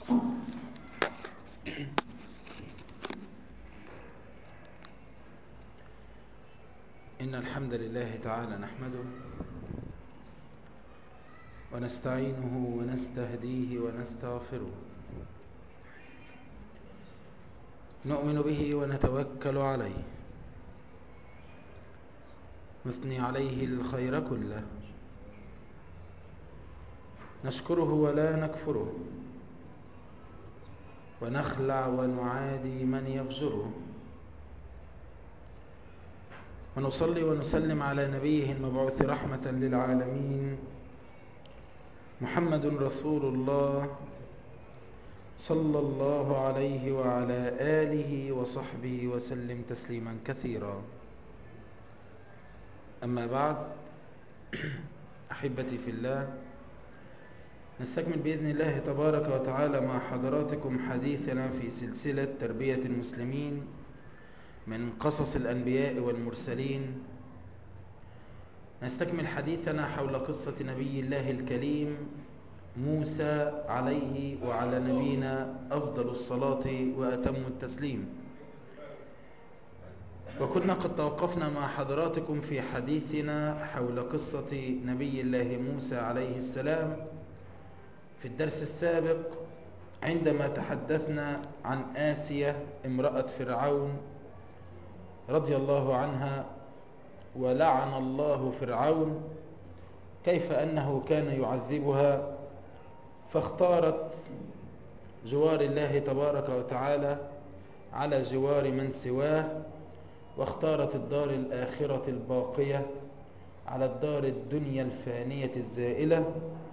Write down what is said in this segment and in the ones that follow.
إن الحمد لله تعالى نحمده ونستعينه ونستهديه ونستغفره، نؤمن به ونتوكل عليه، نثني عليه الخير كله، نشكره ولا نكفره، ونخلع ونعادي من يفجره، ونصلي ونسلم على نبيه المبعوث رحمة للعالمين محمد رسول الله صلى الله عليه وعلى آله وصحبه وسلم تسليما كثيرا. أما بعد، أحبتي في الله، نستكمل بإذن الله تبارك وتعالى مع حضراتكم حديثنا في سلسلة تربية المسلمين من قصص الأنبياء والمرسلين. نستكمل حديثنا حول قصة نبي الله الكريم موسى عليه وعلى نبينا أفضل الصلاة وأتم التسليم. وكنا قد توقفنا مع حضراتكم في حديثنا حول قصة نبي الله موسى عليه السلام في الدرس السابق، عندما تحدثنا عن آسية امرأة فرعون رضي الله عنها، ولعن الله فرعون، كيف أنه كان يعذبها فاختارت جوار الله تبارك وتعالى على جوار من سواه، واختارت الدار الآخرة الباقية على الدار الدنيا الفانية الزائلة.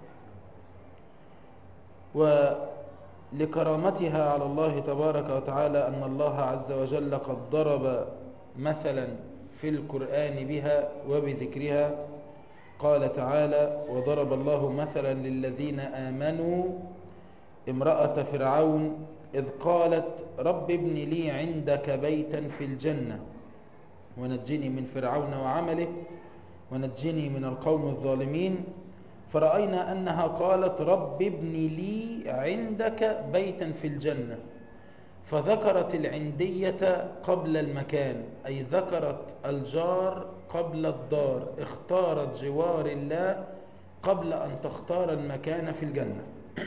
ولكرامتها على الله تبارك وتعالى أن الله عز وجل قد ضرب مثلا في القرآن بها وبذكرها. قال تعالى: وضرب الله مثلا للذين آمنوا امرأة فرعون إذ قالت رب ابن لي عندك بيتا في الجنة ونجني من فرعون وعمله ونجني من القوم الظالمين. فرأينا أنها قالت رب ابن لي عندك بيتا في الجنة، فذكرت العندية قبل المكان، أي ذكرت الجار قبل الدار، اختارت جوار الله قبل أن تختار المكان في الجنة.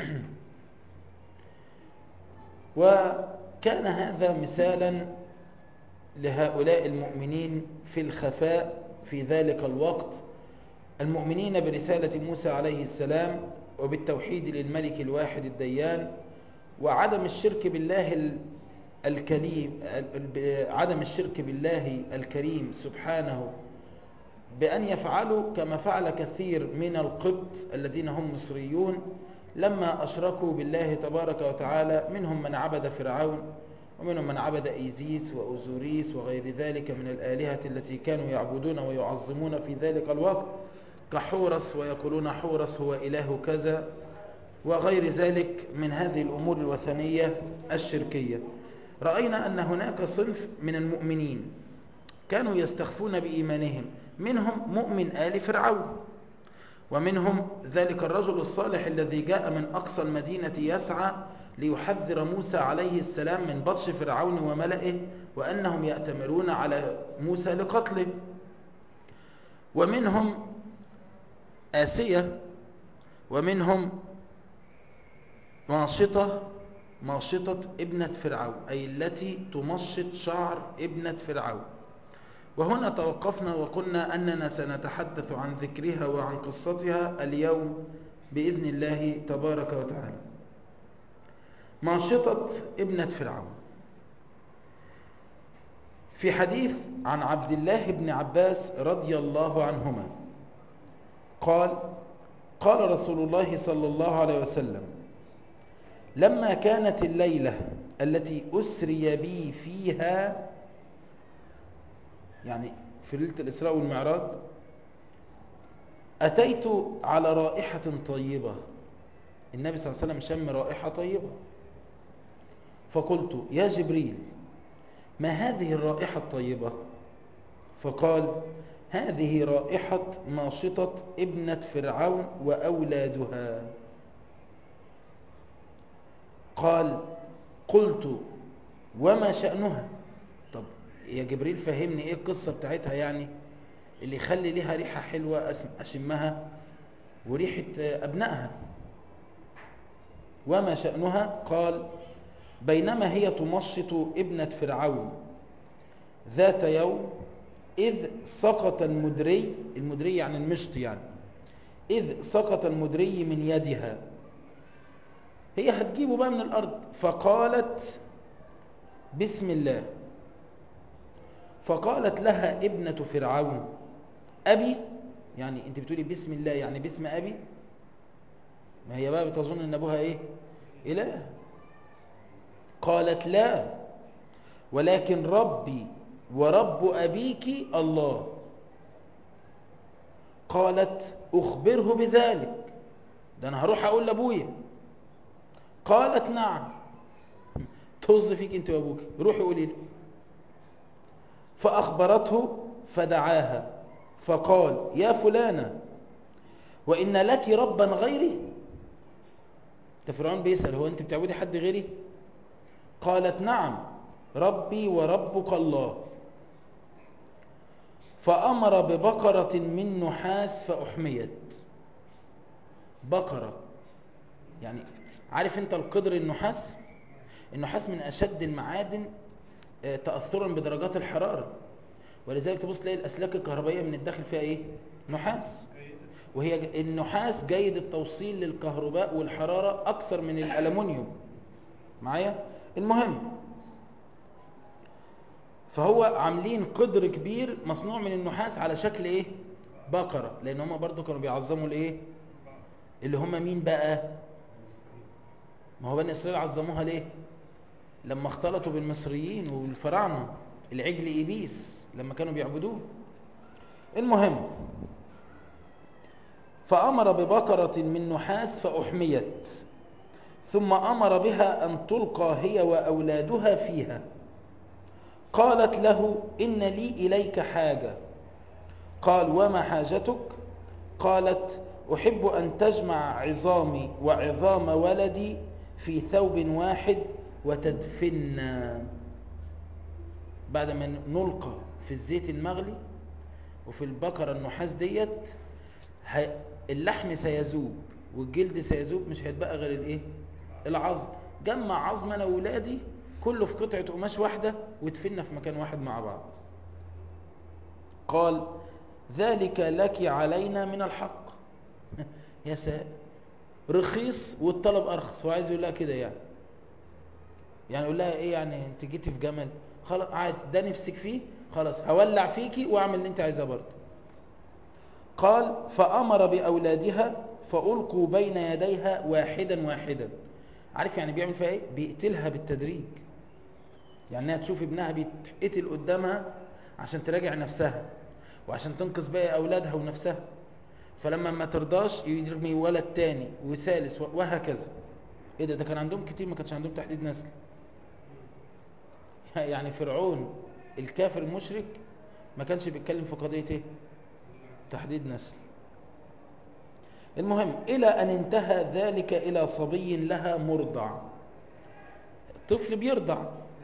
وكان هذا مثالا لهؤلاء المؤمنين في الخفاء في ذلك الوقت، المؤمنين برسالة موسى عليه السلام وبالتوحيد للملك الواحد الديان، وعدم الشرك بالله الكريم، عدم الشرك بالله الكريم سبحانه، بأن يفعلوا كما فعل كثير من القبط الذين هم مصريون لما أشركوا بالله تبارك وتعالى. منهم من عبد فرعون، ومنهم من عبد إيزيس وأوزوريس وغير ذلك من الآلهة التي كانوا يعبدون ويعظمون في ذلك الوقت، كحورس، ويقولون حورس هو إله كذا وغير ذلك من هذه الأمور الوثنية الشركية. رأينا أن هناك صنف من المؤمنين كانوا يستخفون بإيمانهم، منهم مؤمن آل فرعون، ومنهم ذلك الرجل الصالح الذي جاء من أقصى المدينة يسعى ليحذر موسى عليه السلام من بطش فرعون وملئه، وأنهم يأتمرون على موسى لقتله. ومنهم آسية، ومنهم ماشطة ابنة فرعون، أي التي تمشط شعر ابنة فرعون. وهنا توقفنا وقلنا أننا سنتحدث عن ذكرها وعن قصتها اليوم بإذن الله تبارك وتعالى. ماشطة ابنة فرعون. في حديث عن عبد الله بن عباس رضي الله عنهما قال: قال رسول الله صلى الله عليه وسلم: لما كانت الليلة التي أسري بي فيها، يعني في ليلة الإسراء والمعراج، أتيت على رائحة طيبة. النبي صلى الله عليه وسلم شم رائحة طيبة، فقلت: يا جبريل، ما هذه الرائحة الطيبة؟ فقال: هذه رائحة ماشطة ابنة فرعون وأولادها. قال قلت وما شأنها؟ طب يا جبريل فهمني ايه القصة بتاعتها يعني اللي يخلي ليها ريحة حلوة أشمها وريحة أبنائها. وما شأنها؟ قال بينما هي تمشط ابنة فرعون ذات يوم إذ سقط المدري، المدري يعني المشط يعني، إذ سقط المدري من يدها، هي هتجيبه بقى من الأرض، فقالت بسم الله. فقالت لها ابنة فرعون أبي، يعني أنت بتقولي بسم الله يعني باسم أبي؟ ما هي بقى بتظن أن أبوها إيه؟ إله. قالت لا، ولكن ربي ورب أبيك الله. قالت أخبره بذلك، ده أنا هروح أقول لأبويا. قالت نعم، طز فيك أنت وأبوك، روحي قولي له. فأخبرته فدعاها فقال يا فلانة وإن لك ربا غيري؟ ده فرعون بيسأل هو أنت بتعبدي حد غيري؟ قالت نعم ربي وربك الله. فأمر ببقرة من نحاس فأحميت. بقرة يعني عارف انت القدر النحاس؟ النحاس من أشد المعادن تأثرا بدرجات الحرارة، ولذلك تبص تلاقي الأسلاك الكهربائية من الداخل فيها ايه؟ نحاس. وهي النحاس جيد التوصيل للكهرباء والحرارة أكثر من الألمنيوم معايا. المهم، فهو عاملين قدر كبير مصنوع من النحاس على شكل ايه؟ بقرة، لأن هم برضو كانوا بيعظموا الايه؟ اللي هم مين بقى؟ ما هو بني إسرائيل عظموها ليه؟ لما اختلطوا بالمصريين والفراعنة، العجل إيبيس لما كانوا بيعبدوه. المهم، فأمر ببقرة من نحاس فأحميت، ثم أمر بها أن تلقى هي وأولادها فيها. قالت له إن لي إليك حاجة. قال وما حاجتك؟ قالت أحب أن تجمع عظامي وعظام ولدي في ثوب واحد وتدفننا. بعد ما نلقى في الزيت المغلي وفي البقرة النحاس ديت، اللحم سيذوب والجلد سيذوب، مش هيتبقى غير الايه؟ العظم. جمع عظم انا وولادي كله في قطعة قماش واحدة ودفننا في مكان واحد مع بعض. قال ذلك لك علينا من الحق. يا سائل، رخيص والطلب ارخص. هو عايز يقول لها كده يعني يقول لها ايه يعني؟ انت جيتي في جمل، خلاص عادي، ده نفسك فيه، خلاص هولع فيكي واعمل اللي انت عايزاه برضه. قال فأمر بأولادها فألقوا بين يديها واحدا واحدا. عارف يعني بيعمل فيها ايه؟ بيقتلها بالتدريج، يعني انها تشوف ابنها بيتقتل قدامها عشان تراجع نفسها وعشان تنقذ باقي أولادها ونفسها، فلما ما ترضاش يرمي ولد تاني وثالث وهكذا. ايه ده كان عندهم كتير، ما كانش عندهم تحديد نسل. يعني فرعون الكافر المشرك ما كانش بيتكلم في قضية ايه؟ تحديد نسل. المهم، إلى أن انتهى ذلك إلى صبي لها مرضع، طفل بيرضع،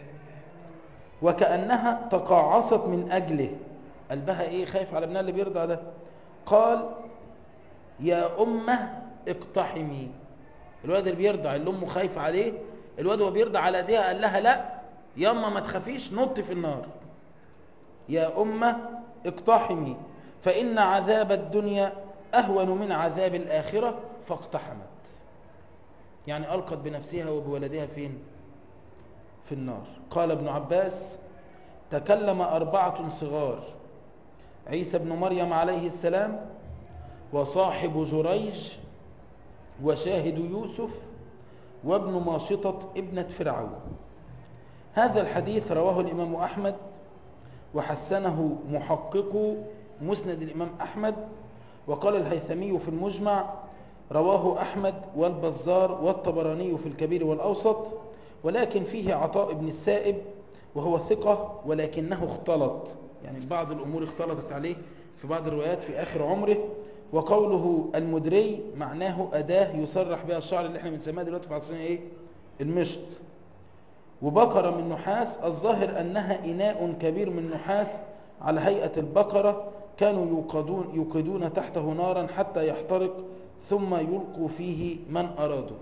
وكأنها تقاعصت من أجله، قلبها إيه؟ خايف على ابنها اللي بيرضع ده. قال يا أمه اقتحمي. الواد اللي بيرضع اللي أمه خايف عليه، الواد هو بيرضع على ايديها قال لها لا يا أمه ما تخافيش، نط في النار. يا أمه اقتحمي فإن عذاب الدنيا أهون من عذاب الآخرة. فاقتحمت، يعني ألقت بنفسها وبولدها فين؟ في النار. قال ابن عباس تكلم 4 صغار: عيسى بن مريم عليه السلام، وصاحب جريج، وشاهد يوسف، وابن ماشطة ابنة فرعون. هذا الحديث رواه الإمام أحمد وحسنه محقق مسند الإمام أحمد. وقال الهيثمي في المجمع رواه أحمد والبزار والطبراني في الكبير والأوسط، ولكن فيه عطاء بن السائب وهو ثقة ولكنه اختلط، يعني بعض الأمور اختلطت عليه في بعض الروايات في آخر عمره. وقوله المدري معناه أداة يصرح بها الشعر اللي احنا بنسميها دلوقتي في عصرنا ايه؟ المشط، وبقرة من نحاس الظاهر أنها إناء كبير من نحاس على هيئة البقرة، كانوا يوقدون تحته نارا حتى يحترق ثم يلقوا فيه من أرادوا.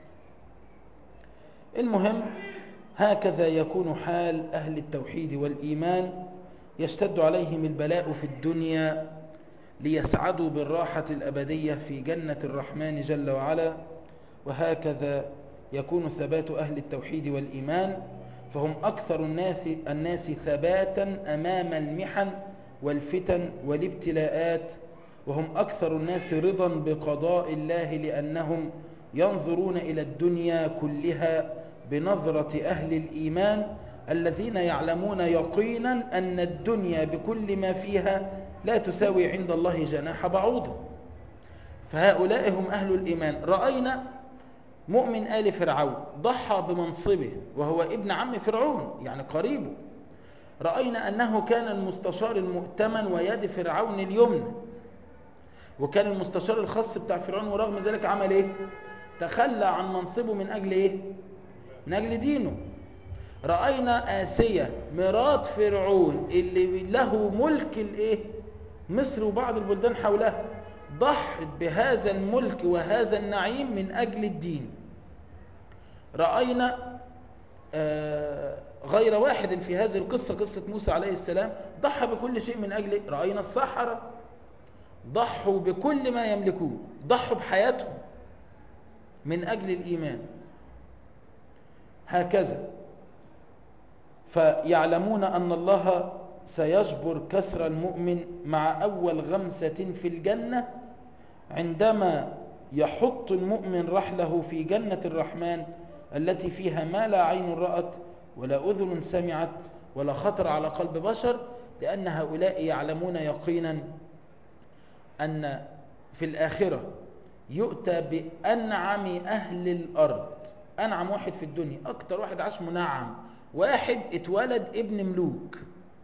المهم، هكذا يكون حال أهل التوحيد والإيمان، يشتد عليهم البلاء في الدنيا ليسعدوا بالراحة الأبدية في جنة الرحمن جل وعلا، وهكذا يكون ثبات أهل التوحيد والإيمان، فهم أكثر الناس ثباتا أمام المحن والفتن والابتلاءات، وهم أكثر الناس رضا بقضاء الله، لأنهم ينظرون إلى الدنيا كلها بنظرة أهل الإيمان الذين يعلمون يقينا أن الدنيا بكل ما فيها لا تساوي عند الله جناح بعوضة. فهؤلاء هم أهل الإيمان. رأينا مؤمن آل فرعون ضحى بمنصبه وهو ابن عم فرعون، يعني قريبه. رأينا أنه كان المستشار المؤتمن ويد فرعون اليمنى، وكان المستشار الخاص بتاع فرعون، ورغم ذلك عمل ايه؟ تخلى عن منصبه من أجل ايه؟ من أجل دينه. رأينا آسية مرات فرعون اللي له ملك الايه؟ مصر وبعض البلدان حولها، ضحت بهذا الملك وهذا النعيم من أجل الدين. رأينا غير واحد في هذه القصة، قصة موسى عليه السلام، ضحى بكل شيء من أجل. رأينا السحرة ضحوا بكل ما يملكون، ضحوا بحياتهم من أجل الإيمان. هكذا فيعلمون أن الله سيجبر كسر المؤمن مع أول غمسة في الجنة، عندما يحط المؤمن رحله في جنة الرحمن التي فيها ما لا عين رأت ولا أذن سمعت ولا خطر على قلب بشر، لأن هؤلاء يعلمون يقينا أن في الآخرة يؤتى بأنعم أهل الأرض. أنعم واحد في الدنيا، أكتر واحد عاش منعم، واحد اتولد ابن ملوك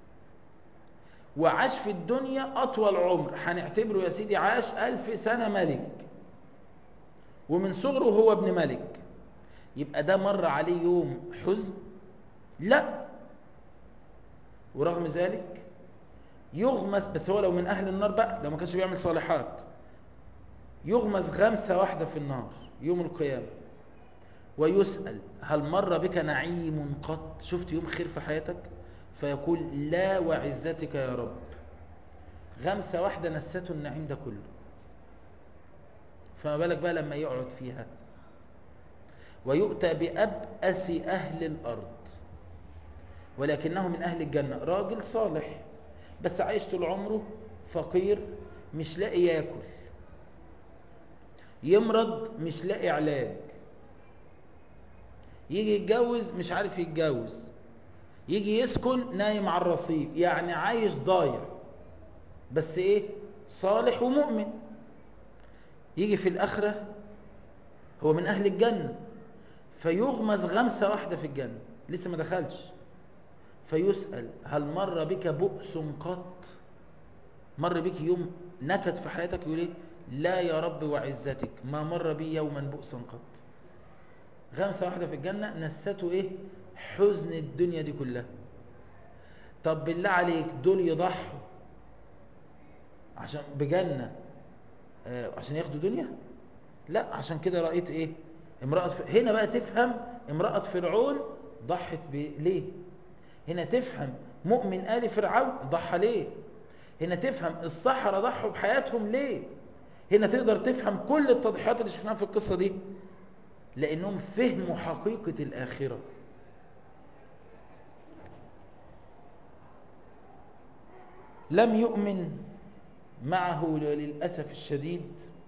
وعاش في الدنيا أطول عمر، هنعتبره يا سيدي عاش 1000 سنة ملك، ومن صغره هو ابن ملك. يبقى ده مر عليه يوم حزن؟ لا. ورغم ذلك يغمس، بس هو لو من أهل النار بقى، لو ما كانش بيعمل صالحات، يغمس غمسة واحدة في النار يوم القيامة، ويسأل هل مر بك نعيم قط؟ شفت يوم خير في حياتك؟ فيقول لا وعزتك يا رب. غمسة واحدة نسته النعيم ده كله، فما بالك بقى لما يقعد فيها. ويؤتى بأبأس أهل الأرض ولكنه من أهل الجنة، راجل صالح بس عايش طول عمره فقير، مش لاقي ياكل، يمرض مش لاقي علاج، يجي يتجوز مش عارف يتجوز، يجي يسكن نايم على الرصيف، يعني عايش ضايع، بس ايه؟ صالح ومؤمن. يجي في الآخرة هو من أهل الجنة، فيغمز غمسة واحدة في الجنة، لسه ما دخلش، فيسأل هل مر بك بؤس قط؟ مر بك يوم نكد في حياتك؟ يقول ايه؟ لا يا رب وعزتك ما مر بي يوما بؤس قط. غمسة واحدة في الجنة نسته ايه؟ حزن الدنيا دي كلها. طب بالله عليك دول يضحوا عشان بجنة عشان ياخدوا دنيا؟ لا. عشان كده رأيت ايه؟ هنا بقى تفهم امرأة فرعون ضحت ليه. هنا تفهم مؤمن آل فرعون ضحى ليه. هنا تفهم السحرة ضحوا بحياتهم ليه. هنا تقدر تفهم كل التضحيات اللي شفناها في القصة دي، لأنهم فهموا حقيقة الآخرة. لم يؤمن معه للأسف الشديد.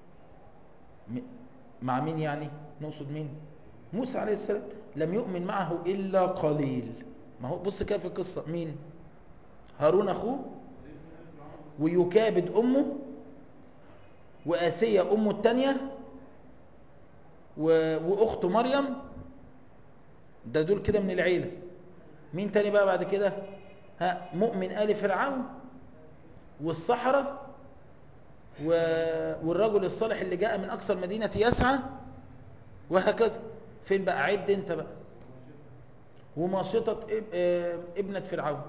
مع مين يعني؟ نقصد مين؟ موسى عليه السلام. لم يؤمن معه إلا قليل. ما هو بص كده في القصة، مين؟ هارون أخوه، ويكابد أمه، وآسية أمه التانية، وأخته مريم. ده دول كده من العيلة. مين تاني بقى بعد كده؟ مؤمن آل فرعون، والسحرة، والرجل الصالح اللي جاء من أقصى المدينة يسعى، وهكذا. فين بقى؟ عد انت بقى. وماشطة ابنة فرعون.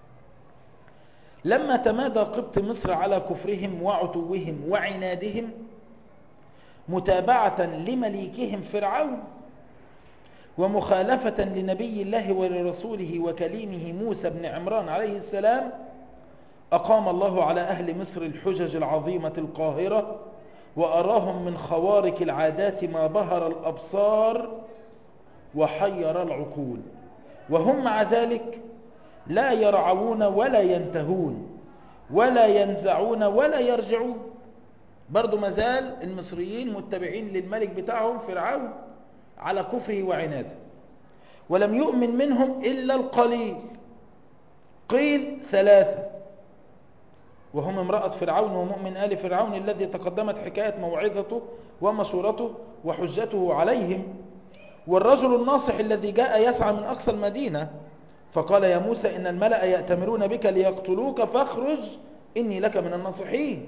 لما تمادى قبط مصر على كفرهم وعتوهم وعنادهم متابعة لمليكهم فرعون ومخالفة لنبي الله ولرسوله وكليمه موسى بن عمران عليه السلام، أقام الله على أهل مصر الحجج العظيمة القاهرة، وأراهم من خوارق العادات ما بهر الأبصار وحير العقول، وهم مع ذلك لا يرعون ولا ينتهون ولا ينزعون ولا يرجعون. برضو مازال المصريين متبعين للملك بتاعهم فرعون على كفره وعناده، ولم يؤمن منهم إلا القليل، قيل 3، وهم امرأة فرعون ومؤمن آل فرعون الذي تقدمت حكاية موعظته ومشورته وحجته عليهم، والرجل الناصح الذي جاء يسعى من أقصى المدينة فقال يا موسى إن الملأ يأتمرون بك ليقتلوك فاخرج إني لك من الناصحين.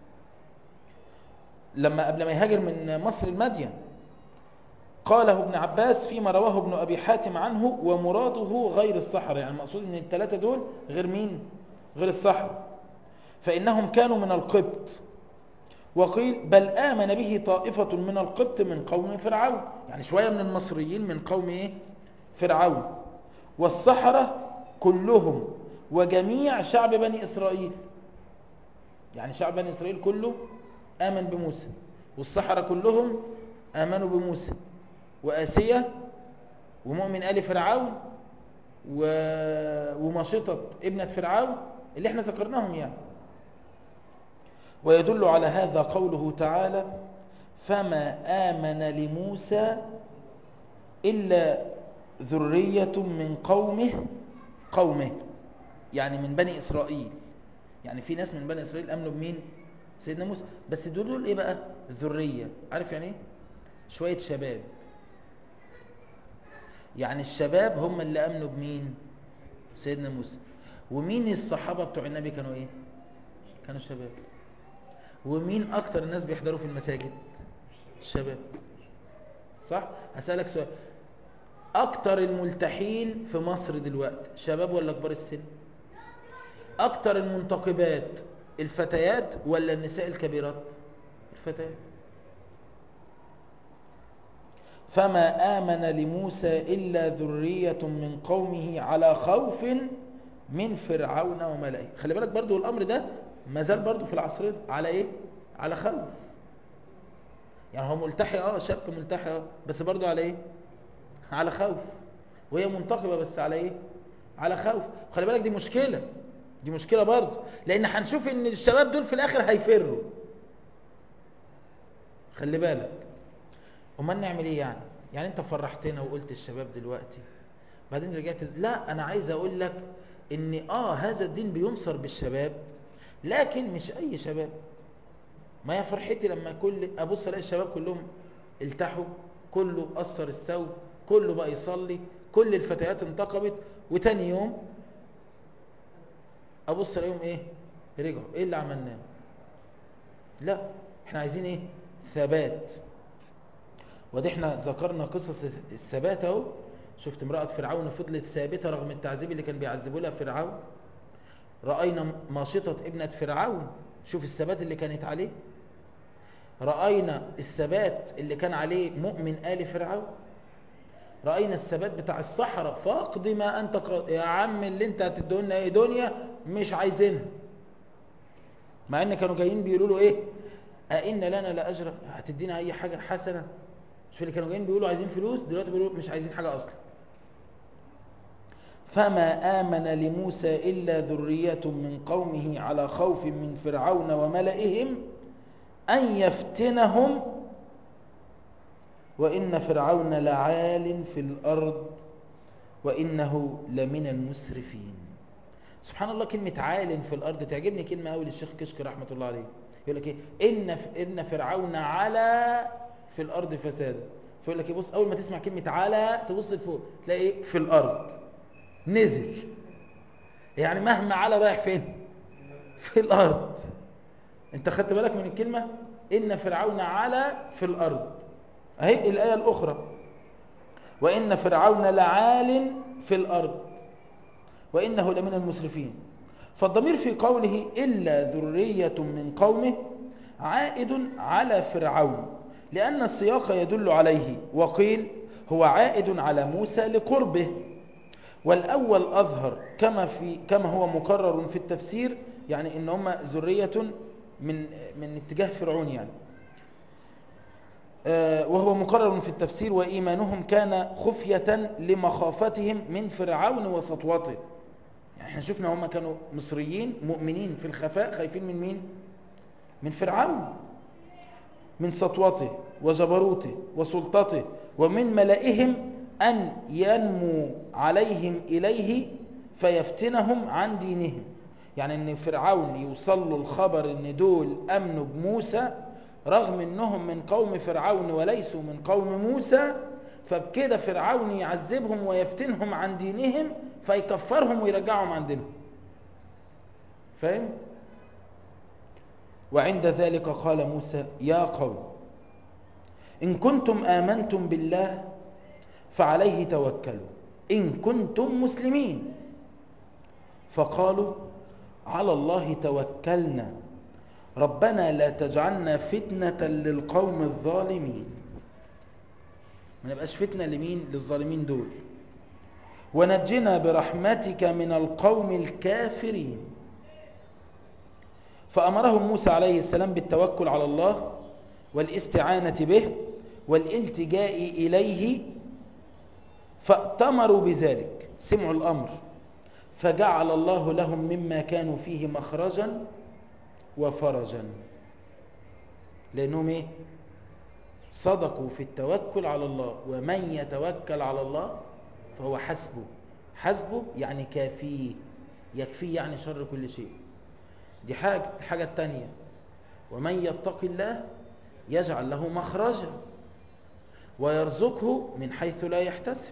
لما قبل ما يهاجر من مصر المدين قاله ابن عباس فيما رواه ابن أبي حاتم عنه ومراده غير السحرة، يعني المقصود ان ال3 دول غير مين؟ غير السحرة، فإنهم كانوا من القبط. وقيل بل آمن به طائفة من القبط من قوم فرعون، يعني شوية من المصريين من قوم إيه؟ فرعون. والسحرة كلهم وجميع شعب بني إسرائيل، يعني شعب بني إسرائيل كله آمن بموسى، والسحرة كلهم آمنوا بموسى، وآسية ومؤمن آل فرعون وماشطة ابنة فرعون اللي احنا ذكرناهم يعني. ويدل على هذا قوله تعالى فما آمن لموسى إلا ذرية من قومه، يعني من بني إسرائيل، يعني في ناس من بني إسرائيل أمنوا بمين؟ سيدنا موسى، بس دول إيه بقى؟ ذرية. عارف يعني إيه؟ شوية شباب، يعني الشباب هم اللي أمنوا بمين؟ سيدنا موسى. ومين الصحابة بتوع النبي كانوا إيه؟ كانوا شباب. ومين أكتر الناس بيحضروا في المساجد؟ الشباب. صح؟ هسألك سؤال، أكتر الملتحين في مصر دلوقتي شباب ولا كبار السن؟ أكتر المنتقبات الفتيات ولا النساء الكبيرات؟ الفتيات. فما آمن لموسى إلا ذرية من قومه على خوف من فرعون وملئه. خلي بالك برضو الأمر ده ما زال برضو في العصر ده على إيه؟ على خوف. يعني هو ملتحي شاب ملتحي بس برضو على إيه؟ على خوف. وهي منتقبة بس على إيه؟ على خوف. خلي بالك دي مشكلة، دي مشكلة برضو، لأن هنشوف إن الشباب دول في الآخر هيفروا. خلي بالك. امال نعمل ايه يعني؟ يعني انت فرحتنا وقلت الشباب دلوقتي، بعدين رجعت لا، انا عايز اقول لك ان هذا الدين بينصر بالشباب، لكن مش اي شباب. ما هي فرحتي لما كل ابص الاقي الشباب كلهم التحوا، كله قصر الثوب، كله بقى يصلي، كل الفتيات انتقبت، وتاني يوم ابص الاقيهم ايه؟ رجعوا. ايه اللي عملناه؟ لا، احنا عايزين ايه؟ ثبات. ودي احنا ذكرنا قصص الثبات اهو. شفت امرأة فرعون فضلت ثابتة رغم التعذيب اللي كان بيعذبوا لها فرعون. رأينا ماشطة ابنة فرعون، شوف الثبات اللي كانت عليه. رأينا الثبات اللي كان عليه مؤمن آل فرعون. رأينا الثبات بتاع الصحراء، فاقض ما أنت يا عم اللي انت هتدولنا ايه دنيا مش عايزينها، مع ان كانوا جايين بيقولوا له ايه؟ أئن لنا لأجرا، هتدينا اي حاجة حسنة. مش اللي كانوا جايين بيقولوا عايزين فلوس، دلوقتي بيقولوا مش عايزين حاجة أصلا. فما آمن لموسى إلا ذرية من قومه على خوف من فرعون وملئهم أن يفتنهم وإن فرعون لعال في الأرض وإنه لمن المسرفين. سبحان الله، كلمة عال في الأرض تعجبني كلمة أول الشيخ كشك رحمة الله عليه. يقول لك إيه؟ إن فرعون علا في الأرض فسادا. فيقول لك بص، أول ما تسمع كلمة علا تبص لفوق تلاقي إيه؟ في الأرض. نزل، يعني مهما علا رايح فين؟ في الأرض. أنت خدت بالك من الكلمة؟ إن فرعون علا في الأرض. أهي الآية الأخرى وإن فرعون لعال في الأرض وإنه لمن المسرفين. فالضمير في قوله إلا ذرية من قومه عائد على فرعون لأن السياق يدل عليه، وقيل هو عائد على موسى لقربه، والأول أظهر كما هو مقرر في التفسير، يعني إن هم ذرية من اتجاه فرعون يعني، وهو مقرر في التفسير، وإيمانهم كان خفية لمخافتهم من فرعون وسطوته. يعني احنا شفنا هم كانوا مصريين مؤمنين في الخفاء، خايفين من مين؟ من فرعون، من سطوته وجبروته وسلطته، ومن ملئهم أن ينمو عليهم إليه فيفتنهم عن دينهم. يعني أن فرعون يوصل له الخبر أن دول أمنوا بموسى رغم أنهم من قوم فرعون وليسوا من قوم موسى، فبكده فرعون يعذبهم ويفتنهم عن دينهم فيكفرهم ويرجعهم عن دينهم. فاهم؟ وعند ذلك قال موسى يا قوم إن كنتم آمنتم بالله فعليه توكلوا إن كنتم مسلمين. فقالوا على الله توكلنا ربنا لا تجعلنا فتنة للقوم الظالمين. ما نبقاش فتنة لمين؟ للظالمين دول. ونجنا برحمتك من القوم الكافرين. فأمرهم موسى عليه السلام بالتوكل على الله والاستعانة به والالتجاء إليه، فأتمروا بذلك، سمعوا الأمر، فجعل الله لهم مما كانوا فيه مخرجا وفرجا، لأنهم صدقوا في التوكل على الله. ومن يتوكل على الله فهو حسبه. حسبه يعني كافيه، يكفيه يعني شر كل شيء. دي الحاجة التانية، ومن يتق الله يجعل له مخرجا ويرزقه من حيث لا يحتسب.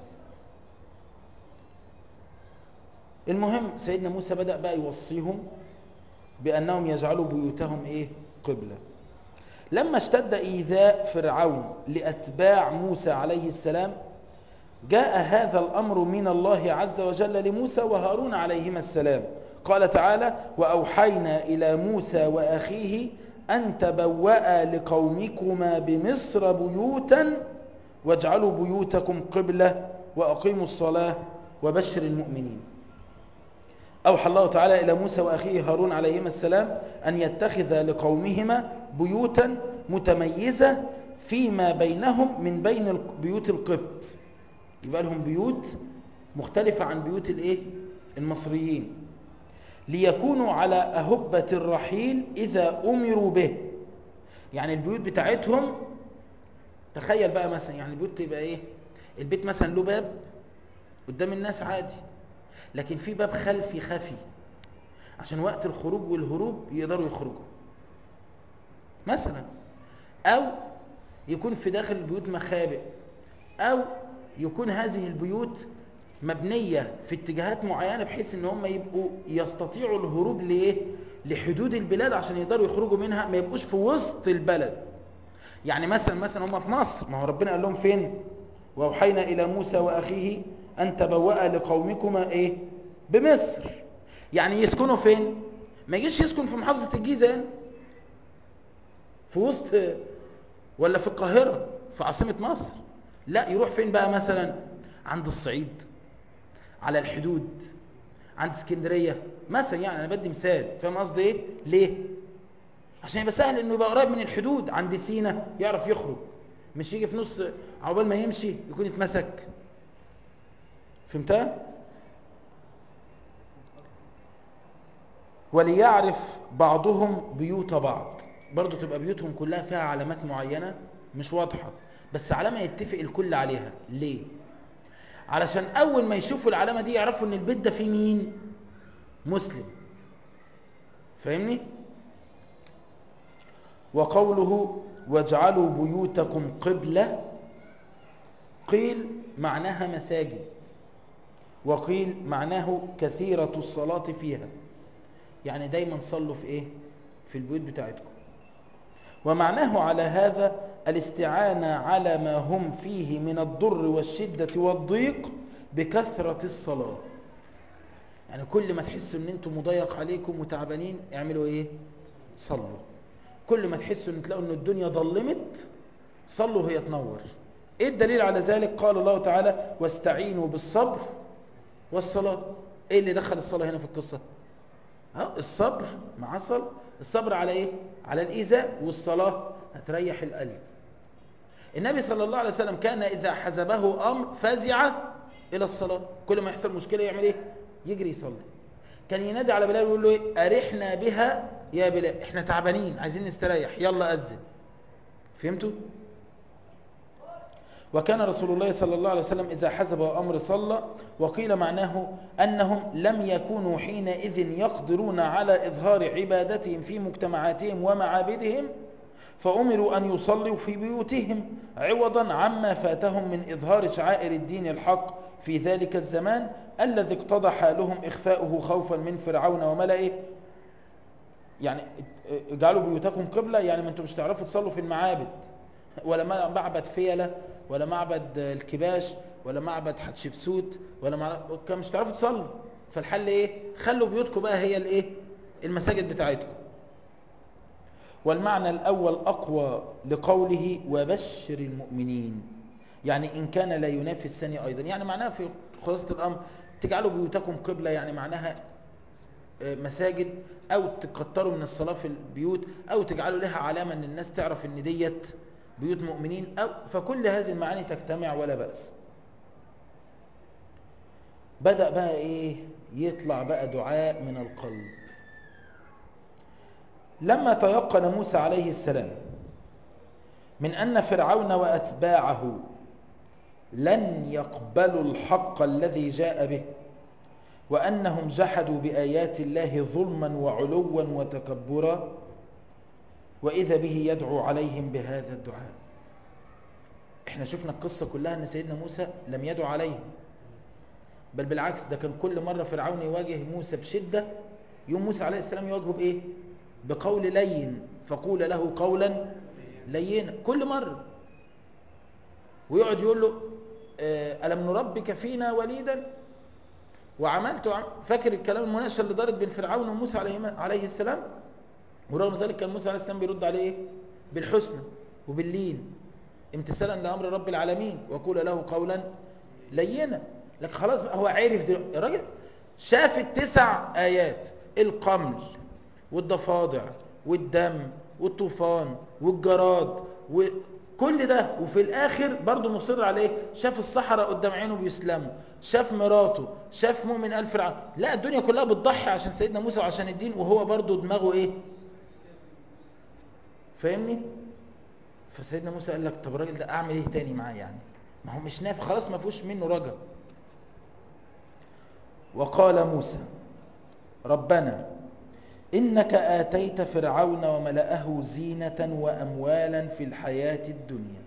المهم سيدنا موسى بدأ بقى يوصيهم بأنهم يجعلوا بيوتهم قبلة. لما اشتد إيذاء فرعون لأتباع موسى عليه السلام جاء هذا الأمر من الله عز وجل لموسى وهارون عليهما السلام. قال تعالى وأوحينا إلى موسى وأخيه أن تبوأ لقومكما بمصر بيوتا واجعلوا بيوتكم قبلة وأقيموا الصلاة وبشر المؤمنين. أوحى الله تعالى إلى موسى وأخيه هارون عليهما السلام أن يتخذ لقومهما بيوتا متميزة فيما بينهم من بين بيوت القبط، يبقى لهم بيوت مختلفة عن بيوت المصريين، ليكونوا على أهبة الرحيل إذا أمروا به. يعني البيوت بتاعتهم، تخيل بقى مثلا، يعني البيوت تبقى البيت مثلا له باب قدام الناس عادي، لكن في باب خلفي خفي عشان وقت الخروج والهروب يقدروا يخرجوا مثلا، أو يكون في داخل البيوت مخابئ، أو يكون هذه البيوت مبنية في اتجاهات معينة بحيث ان هم يبقوا يستطيعوا الهروب لحدود البلاد عشان يقدروا يخرجوا منها، ما يبقوش في وسط البلد. يعني مثلا هم في مصر، ما هو ربنا قال لهم فين؟ وأوحينا إلى موسى وأخيه أن تبوأ لقومكما بمصر. يعني يسكنوا فين؟ ما يجيش يسكن في محافظة الجيزة في وسط، ولا في القاهرة في عاصمة مصر، لا، يروح فين بقى؟ مثلا عند الصعيد، على الحدود، عند اسكندرية مثلا. يعني أنا بدي مثال، فاهم قصدي ليه؟ عشان يبقى سهل انه يبقى قريب من الحدود. عند سينا يعرف يخرج، مش يجي في نص عقبال ما يمشي يكون اتمسك. فهمتها؟ وليعرف بعضهم بيوت بعض، برضو تبقى بيوتهم كلها فيها علامات معينة مش واضحة، بس علامة يتفق الكل عليها. ليه؟ علشان أول ما يشوفوا العلامة دي يعرفوا ان البيت ده فيه مين؟ مسلم. فاهمني؟ وقوله واجعلوا بيوتكم قبلة، قيل معناها مساجد، وقيل معناه كثيرة الصلاة فيها، يعني دايما صلوا في البيوت بتاعتكم. ومعناه على هذا الاستعانة على ما هم فيه من الضر والشدة والضيق بكثرة الصلاة. يعني كل ما تحسوا ان انتم مضيق عليكم وتعبانين اعملوا ايه؟ صلوا. كل ما تحسوا ان تلاقوا ان الدنيا ضلمت صلوا هي تنور. ايه الدليل على ذلك؟ قال الله تعالى واستعينوا بالصبر والصلاة. ايه اللي دخل الصلاة هنا في القصة؟ الصبر مع الصلاة. الصبر على ايه؟ على الإيذاء، والصلاة هتريح القلب. النبي صلى الله عليه وسلم كان إذا حزبه أمر فزع إلى الصلاة. كل ما يحصل مشكلة يعمل ايه؟ يجري يصلي. كان ينادي على بلال ويقول له ايه؟ أرحنا بها يا بلال، احنا تعبانين عايزين نستريح، يلا أذن. فهمتوا؟ وكان رسول الله صلى الله عليه وسلم إذا حزبه أمر صلى. وقيل معناه أنهم لم يكونوا حينئذ يقدرون على إظهار عبادتهم في مجتمعاتهم ومعابدهم، فأمروا أن يصلوا في بيوتهم عوضا عما فاتهم من إظهار شعائر الدين الحق في ذلك الزمان الذي اقتضى حالهم إخفاؤه خوفا من فرعون وملئه. يعني اجعلوا بيوتكم قبلة، يعني ما انتم مش تعرفوا تصلوا في المعابد، ولا معبد فيلة، ولا معبد الكباش، ولا معبد حتشبسوت، كان مش تعرفوا تصلوا. فالحل ايه؟ خلوا بيوتكم بقى هي الايه؟ المساجد بتاعتكم. والمعنى الأول أقوى لقوله وبشر المؤمنين، يعني إن كان لا ينافي الثاني أيضا. يعني معناها في خلاصة الأمر تجعلوا بيوتكم قبلة، يعني معناها مساجد، أو تكتروا من الصلاة في البيوت، أو تجعلوا لها علامة أن الناس تعرف أن ديت بيوت مؤمنين، أو فكل هذه المعاني تجتمع ولا بأس. بدأ بقى إيه؟ يطلع بقى دعاء من القلب. لما تيقن موسى عليه السلام من أن فرعون وأتباعه لن يقبلوا الحق الذي جاء به، وأنهم جحدوا بآيات الله ظلما وعلوا وتكبرا، وإذا به يدعو عليهم بهذا الدعاء. احنا شفنا القصة كلها أن سيدنا موسى لم يدعو عليهم، بل بالعكس، ده كان كل مرة فرعون يواجه موسى بشدة، يوم موسى عليه السلام يواجهه بإيه؟ بقول لين، فقول له قولا لينا كل مرة. ويقعد يقول له ألم نربك فينا وليدا وعملت فاكر الكلام المناقشة اللي دارت بين فرعون وموسى عليه السلام؟ ورغم ذلك كان موسى عليه السلام بيرد عليه إيه؟ بالحسنى وباللين، امتثالا لأمر رب العالمين، وقول له قولا لينا. لك خلاص بقى هو عرف الراجل شاف ال9 آيات، القمل والضفادع والدم والطوفان والجراد وكل ده، وفي الآخر برضه مصر عليه. شاف الصحراء قدام عينه بيسلموا، شاف مراته، شاف مؤمن آل فرعون. لا، الدنيا كلها بتضحي عشان سيدنا موسى وعشان الدين، وهو برضه دماغه ايه؟ فاهمني؟ فسيدنا موسى قال لك طب الراجل ده اعمل ايه تاني معاه؟ يعني ما هو مش نافع خلاص، ما فيهوش منه رجا. وقال موسى ربنا إنك آتيت فرعون وملأه زينة وأموالا في الحياة الدنيا.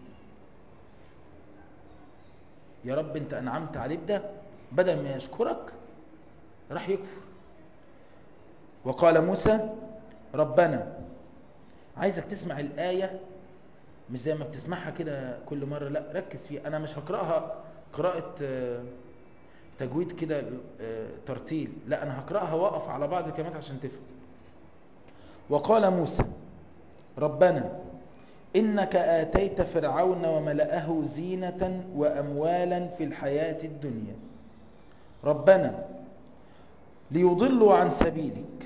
يا رب انت أنعمت عليه بده، بدل ما يشكرك راح يكفر. وقال موسى ربنا، عايزك تسمع الآية مش زي ما بتسمعها كده كل مرة، لا ركز فيها. أنا مش هقرأها قراءة تجويد كده ترتيل، لا أنا هقرأها وقف على بعض الكلمات عشان تفهم. وقال موسى ربنا إنك آتيت فرعون وملأه زينة وأموالا في الحياة الدنيا، ربنا ليضلوا عن سبيلك،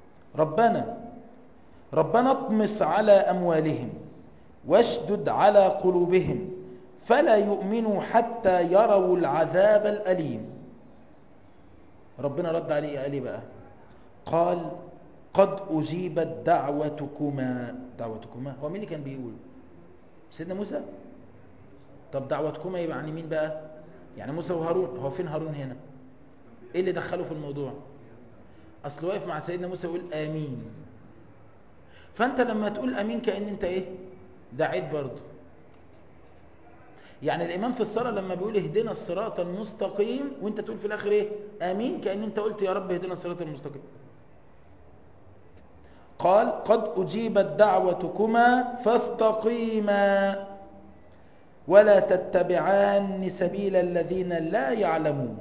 ربنا اطمس على أموالهم واشدد على قلوبهم فلا يؤمنوا حتى يروا العذاب الأليم. ربنا رد عليه قال بقى، قال قد أجيبت دعوتكما. دعوتكما هو مين اللي كان بيقول؟ سيدنا موسى؟ طب دعوتكما يبقى يعني مين بقى؟ يعني موسى وهارون. هو فين هارون هنا؟ ايه اللي دخله في الموضوع؟ اصل واقف مع سيدنا موسى يقول امين. فانت لما تقول امين كأن انت ايه؟ دعيت برضه. يعني الامام في الصلاة لما بيقول اهدنا الصراط المستقيم وانت تقول في الاخر ايه؟ امين، كأن انت قلت يا رب اهدنا الصراط المستقيم. قال قد أجيبت دعوتكما فاستقيما ولا تتبعان سبيل الذين لا يعلمون.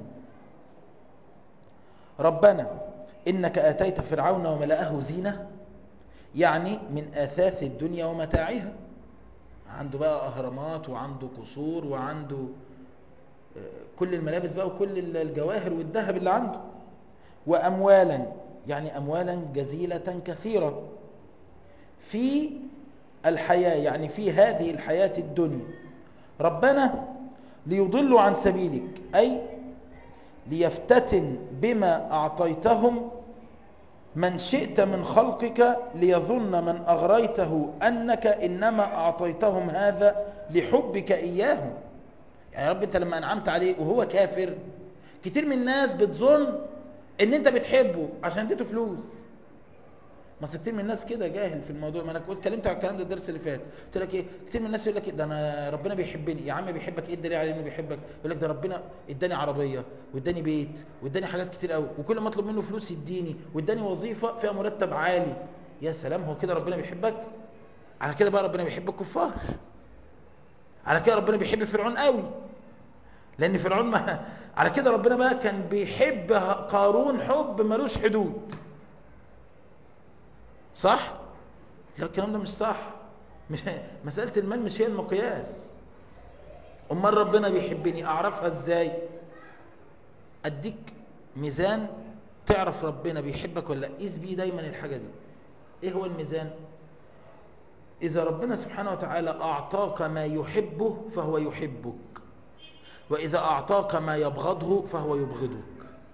ربنا إنك آتيت فرعون وملأه زينة، يعني من آثاث الدنيا ومتاعها، عنده بقى أهرامات وعنده قصور وعنده كل الملابس بقى وكل الجواهر والذهب اللي عنده، وأموالا يعني أموالا جزيلة كثيرة في الحياة، يعني في هذه الحياة الدنيا. ربنا ليضلوا عن سبيلك، أي ليفتتن بما أعطيتهم من شئت من خلقك، ليظن من أغريته أنك إنما أعطيتهم هذا لحبك إياهم. يعني يا رب أنت لما أنعمت عليه وهو كافر، كتير من الناس بتظن ان انت بتحبه عشان اديته فلوس. ما كتير من الناس كده جاهل في الموضوع. ما انا كنت اتكلمت على الكلام ده الدرس اللي فات، قلت لك ايه، كتير من الناس يقول لك ده انا ربنا بيحبني. يا عم بيحبك ايه الدليل على انه بيحبك؟ يقول لك ده ربنا اداني عربيه واداني بيت واداني حاجات كتير قوي، وكل ما اطلب منه فلوس يديني، واداني وظيفه فيها مرتب عالي. يا سلام، هو كده ربنا بيحبك؟ على كده بقى ربنا بيحب الكفار، على كده ربنا بيحب فرعون قوي، لان فرعون ما على كده ربنا بقى كان بيحب قارون حب ملوش حدود. صح؟ لا الكلام ده مش صح. مش مسألة المال مش هي المقياس. امال ربنا بيحبني اعرفها ازاي؟ اديك ميزان تعرف ربنا بيحبك ولا لا. قيس بيه دايما الحاجة دي. ايه هو الميزان؟ اذا ربنا سبحانه وتعالى اعطاك ما يحبه فهو يحبك، واذا اعطاك ما يبغضه فهو يبغضك.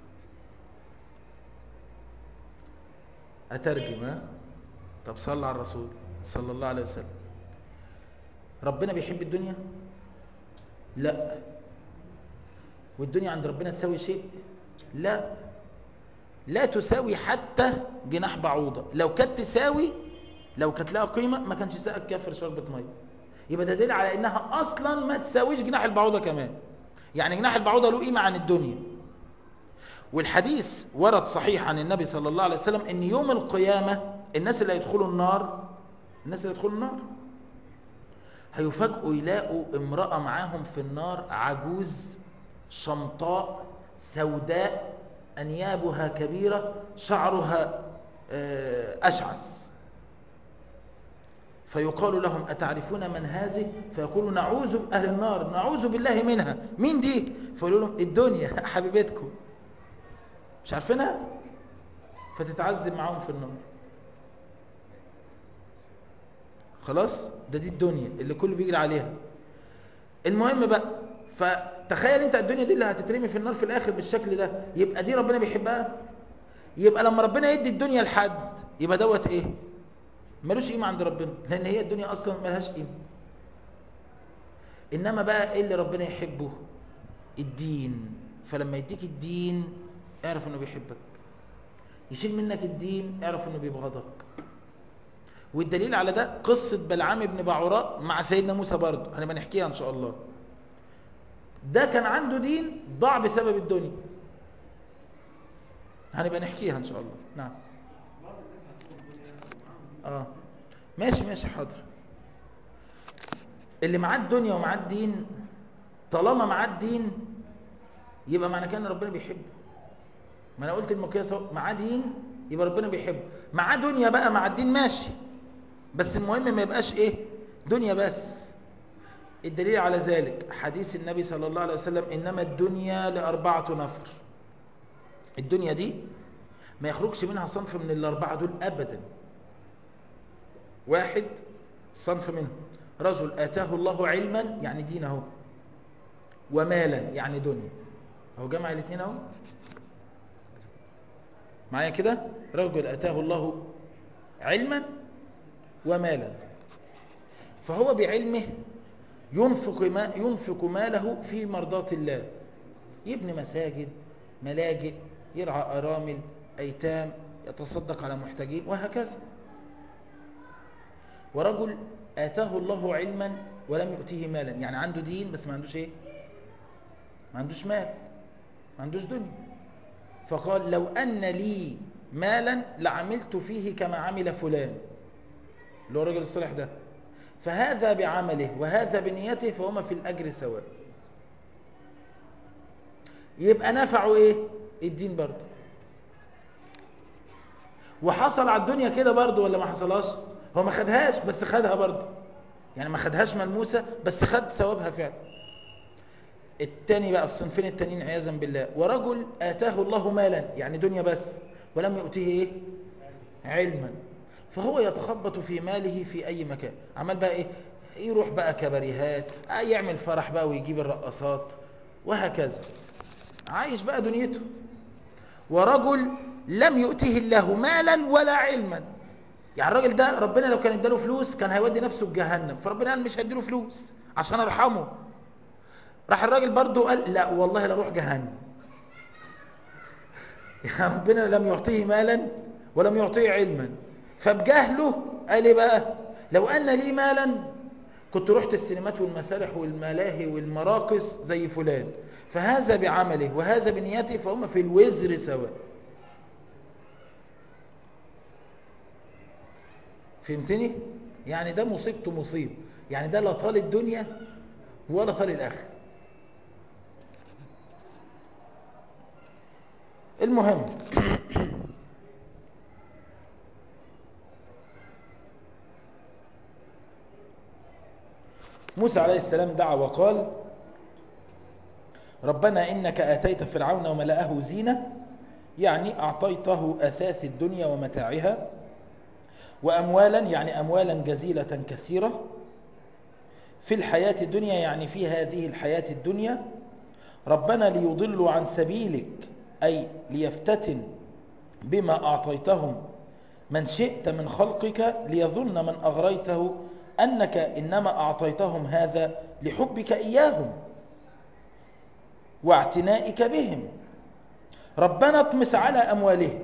اترجم ها؟ طب صلى على الرسول صلى الله عليه وسلم. ربنا بيحب الدنيا؟ لا. والدنيا عند ربنا تساوي شيء؟ لا، لا تساوي حتى جناح بعوضة. لو كانت تساوي، لو كانت لها قيمة ما كانش ساق الكافر شربة مية. يبقى ده دليل على انها اصلا ما تساويش جناح البعوضة كمان. يعني جناح البعوضة له قيمة عن الدنيا. والحديث ورد صحيح عن النبي صلى الله عليه وسلم ان يوم القيامة الناس اللي يدخلوا النار، الناس اللي يدخلوا النار هيفاجئوا يلاقوا امرأة معاهم في النار، عجوز شمطاء سوداء، أنيابها كبيرة، شعرها أشعث. فيقال لهم أتعرفون من هذه؟ فيقولوا نعوذ أهل النار نعوذ بالله منها. مين دي؟ فيقولوا لهم الدنيا حبيبتكم، مش عارفينها؟ فتتعذب معاهم في النار. خلاص، دي الدنيا اللي كله بيجري عليها. المهم بقى، فتخيل انت الدنيا دي اللي هتترمي في النار في الاخر بالشكل ده، يبقى دي ربنا بيحبها؟ يبقى لما ربنا يدي الدنيا لحد يبقى دوت ايه؟ ملوش قيمه عند ربنا، لان هي الدنيا اصلا ملهاش قيمه. انما بقى ايه اللي ربنا يحبه؟ الدين. فلما يديك الدين اعرف انه بيحبك، يشيل منك الدين اعرف انه بيبغضك. والدليل على ده قصة بلعام بن بعوراء مع سيدنا موسى برضه، هنبقى نحكيها ان شاء الله. ده كان عنده دين ضاع بسبب الدنيا، هنبقى نحكيها ان شاء الله. نعم. ماشي ماشي حاضر. اللي معاه الدنيا ومعاه الدين، طالما معاه الدين يبقى معنى كده ان ربنا بيحبه. ما انا قلت المقياس اهو، معاه دين يبقى ربنا بيحبه. معاه دنيا بقى مع الدين ماشي، بس المهم ما يبقاش ايه؟ دنيا بس. الدليل على ذلك حديث النبي صلى الله عليه وسلم انما الدنيا لأربعة نفر. الدنيا دي ما يخرجش منها صنف من الأربعة دول أبدا. واحد، صنف منه رجل آتاه الله علما يعني دين اهو، ومالا يعني دنيا اهو، جمع الاثنين اهو معايا كده. رجل آتاه الله علما ومالا، فهو بعلمه ينفق ماله في مرضاة الله، يبني مساجد، ملاجئ، يرعى أرامل، أيتام، يتصدق على محتاجين وهكذا. ورجل آتاه الله علما ولم يؤتيه مالا، يعني عنده دين بس ما عندوش ايه؟ ما عندوش مال، ما عندوش دنيا. فقال لو أن لي مالا لعملت فيه كما عمل فلان، اللي هو الرجل الصالح ده، فهذا بعمله وهذا بنيته فهما في الأجر سواء. يبقى نفعه ايه؟ الدين برضه. وحصل على الدنيا كده برضه ولا ما حصلهاش؟ هو ما خدهاش بس خدها برضه، يعني ما خدهاش ملموسة بس خد ثوابها فعلا. التاني بقى، الصنفين التانيين عياذا بالله، ورجل آتاه الله مالا، يعني دنيا بس، ولم يؤتيه ايه؟ علما، فهو يتخبط في ماله في اي مكان، عمال بقى ايه؟ يروح بقى كباريهات، يعمل فرح بقى ويجيب الرقصات وهكذا، عايش بقى دنيته. ورجل لم يؤته الله مالا ولا علما، يعني الراجل ده ربنا لو كان اداله فلوس كان هيودي نفسه بجهنم، فربنا قال مش هديله فلوس عشان ارحمه. راح الراجل برضه قال لا والله لا اروح جهنم. يعني ربنا لم يعطيه مالا ولم يعطيه علما، فبجهله قال ايه بقى؟ لو ان لي مالا كنت رحت السينمات والمسارح والملاهي والمراقص زي فلان، فهذا بعمله وهذا بنيته فهم في الوزر سواء. فهمتني؟ يعني ده مصيبته مصيب، يعني ده لا طال الدنيا ولا طال الآخر. المهم موسى عليه السلام دعا وقال ربنا إنك آتيت فرعون وملأه زينة، يعني أعطيته أثاث الدنيا ومتاعها، وأموالا يعني أموالا جزيلة كثيرة في الحياة الدنيا، يعني في هذه الحياة الدنيا. ربنا ليضلوا عن سبيلك، أي ليفتتن بما أعطيتهم من شئت من خلقك، ليظن من أغريته أنك إنما أعطيتهم هذا لحبك إياهم واعتنائك بهم. ربنا اطمس على أموالهم،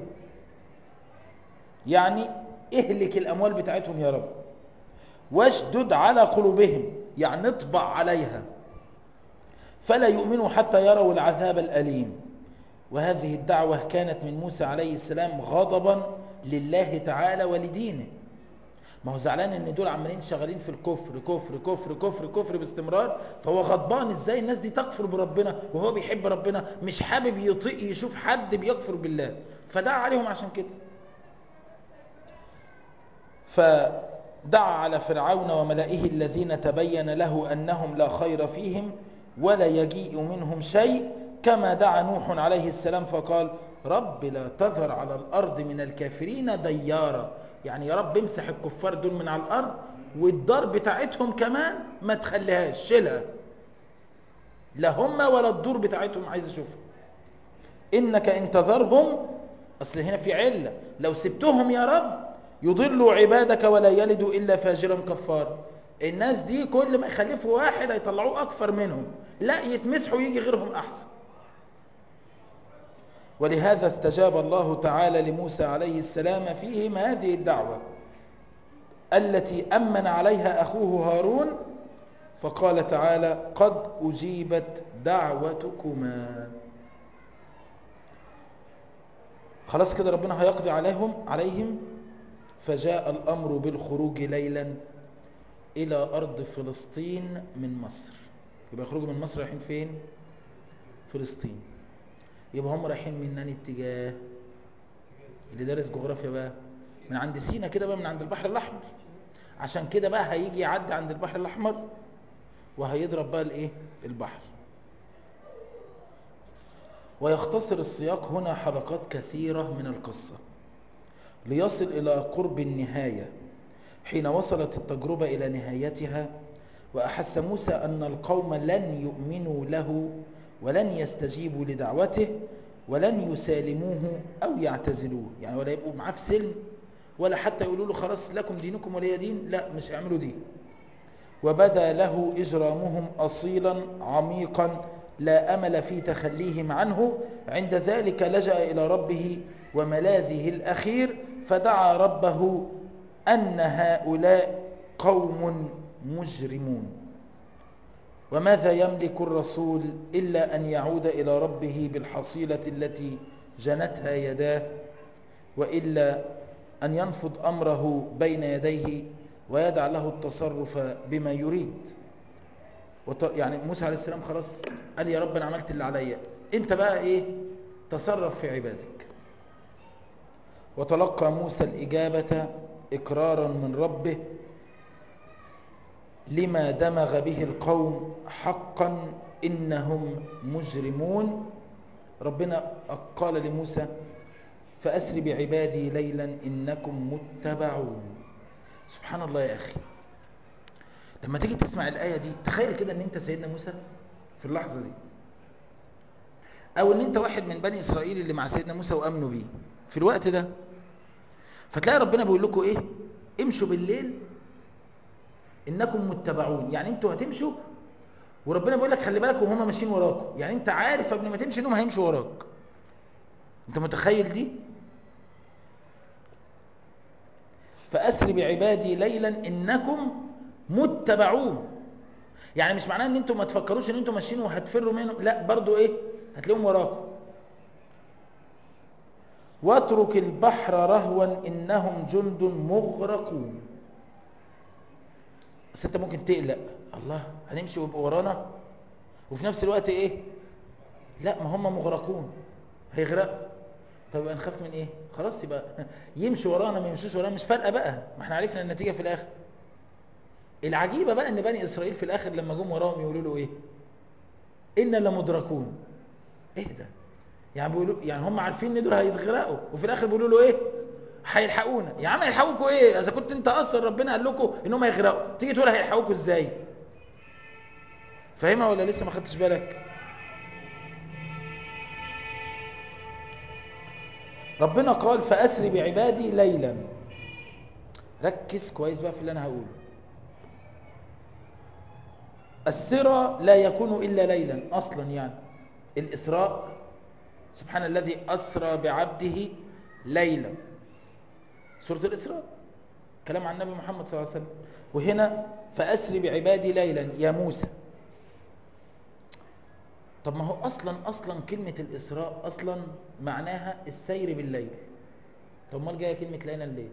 يعني اهلك الأموال بتاعتهم يا رب، واشدد على قلوبهم، يعني اطبع عليها، فلا يؤمنوا حتى يروا العذاب الأليم. وهذه الدعوة كانت من موسى عليه السلام غضبا لله تعالى ولدينه. ما هو زعلان ان دول عمالين شغالين في الكفر، كفر كفر كفر كفر باستمرار، فهو غضبان ازاي الناس دي تكفر بربنا وهو بيحب ربنا، مش حابب يطيق يشوف حد بيكفر بالله، فدعا عليهم عشان كده. فدعا على فرعون وملئه الذين تبين له أنهم لا خير فيهم ولا يجيء منهم شيء، كما دعا نوح عليه السلام فقال رب لا تذر على الأرض من الكافرين ديارا، يعني يا رب امسح الكفار دول من على الأرض، والدار بتاعتهم كمان ما تخليهاش، شيلها، لا هم ولا الدور بتاعتهم عايز اشوفها. إنك إن تذرهم، أصل هنا في علة، لو سبتهم يا رب يضلوا عبادك ولا يلدوا إلا فاجرا كفارا، الناس دي كل ما يخلفوا واحد هيطلعوه أكثر منهم، لا يتمسحوا يجي غيرهم أحسن. ولهذا استجاب الله تعالى لموسى عليه السلام فيهم هذه الدعوة التي أمن عليها أخوه هارون، فقال تعالى قد أجيبت دعوتكما. خلاص كده ربنا هيقضي عليهم. فجاء الأمر بالخروج ليلا إلى أرض فلسطين من مصر. يبقى يخرجوا من مصر رايحين فين؟ فلسطين. يبقى هم رايحين من أي اتجاه؟ اللي دارس جغرافيا بقى من عند سينا كده بقى، من عند البحر الأحمر. عشان كده بقى هيجي يعدي عند البحر الأحمر وهيضرب بقى الايه؟ البحر. ويختصر السياق هنا حلقات كثيرة من القصة ليصل إلى قرب النهاية. حين وصلت التجربة إلى نهايتها وأحس موسى أن القوم لن يؤمنوا له ولن يستجيبوا لدعوته ولن يسالموه أو يعتزلوه، يعني ولا يبقوا معاه في سلم ولا حتى يقولوا له خلاص لكم دينكم ولي دين، لا مش هيعملوا دين. وبدا له إجرامهم أصيلا عميقا لا أمل في تخليهم عنه. عند ذلك لجأ إلى ربه وملاذه الأخير فدعا ربه أن هؤلاء قوم مجرمون. وماذا يملك الرسول إلا أن يعود إلى ربه بالحصيلة التي جنتها يداه وإلا أن ينفض أمره بين يديه ويدع له التصرف بما يريد. يعني موسى عليه السلام خلاص قال يا رب أنا عملت اللي عليا، أنت بقى إيه؟ تصرف في عبادك. وتلقى موسى الإجابة إقرارا من ربه لما دمغ به القوم حقا إنهم مجرمون. ربنا قال لموسى فأسر بعبادي ليلا إنكم متبعون. سبحان الله يا أخي، لما تيجي تسمع الآية دي تخيل كده أن أنت سيدنا موسى في اللحظة دي، أو أن أنت واحد من بني إسرائيل اللي مع سيدنا موسى وأمنوا بيه في الوقت ده، فتلاقي ربنا بيقول لكم إيه؟ امشوا بالليل إنكم متبعون. يعني أنتوا هتمشوا وربنا بيقول لك خلي بالك وهم ماشيين وراكم، يعني أنت عارف قبل ما تمشي إنهم هيمشوا وراك. أنت متخيل دي؟ فأسر بعبادي ليلا إنكم متبعون، يعني مش معناه ان انتم ما تفكروش ان انتم ماشيين وهتفروا منهم، لا برضو ايه؟ هتلاقيهم وراكم. واترك البحر رهوا انهم جند مغرقون. بس انت ممكن تقلق، الله هنمشي ويبقوا ورانا وفي نفس الوقت ايه؟ لا ما هم مغرقون هيغرقوا. طب يبقى نخاف من ايه؟ خلاص يبقى يمشوا ورانا ما يمشوش ورانا مش فارقه بقى، ما احنا عرفنا النتيجه في الاخر. العجيبه بقى ان بني اسرائيل في الاخر لما جم وراهم يقولوا له ايه؟ إنا لمدركون. ايه ده؟ يعني بيقولوا، يعني هم عارفين ان دول هيتغرقوا وفي الاخر بيقولوا له ايه؟ هيلحقونا. يا عم هيلحقوكوا ايه؟ اذا كنت انت اصلا ربنا قال لكم انهم هيغرقوا تيجي تقول هيلحقوكوا ازاي؟ فاهمها ولا لسه ما خدتش بالك؟ ربنا قال فأسري بعبادي ليلا. ركز كويس بقى في اللي انا هقوله. السرى لا يكون الا ليلا اصلا، يعني الاسراء سبحان الذي اسرى بعبده ليلا، سورة الاسراء كلام عن النبي محمد صلى الله عليه وسلم. وهنا فأسري بعبادي ليلا يا موسى. طب ما هو أصلا كلمة الإسراء أصلا معناها السير بالليل. طب ما جاية كلمة ليلا ليه؟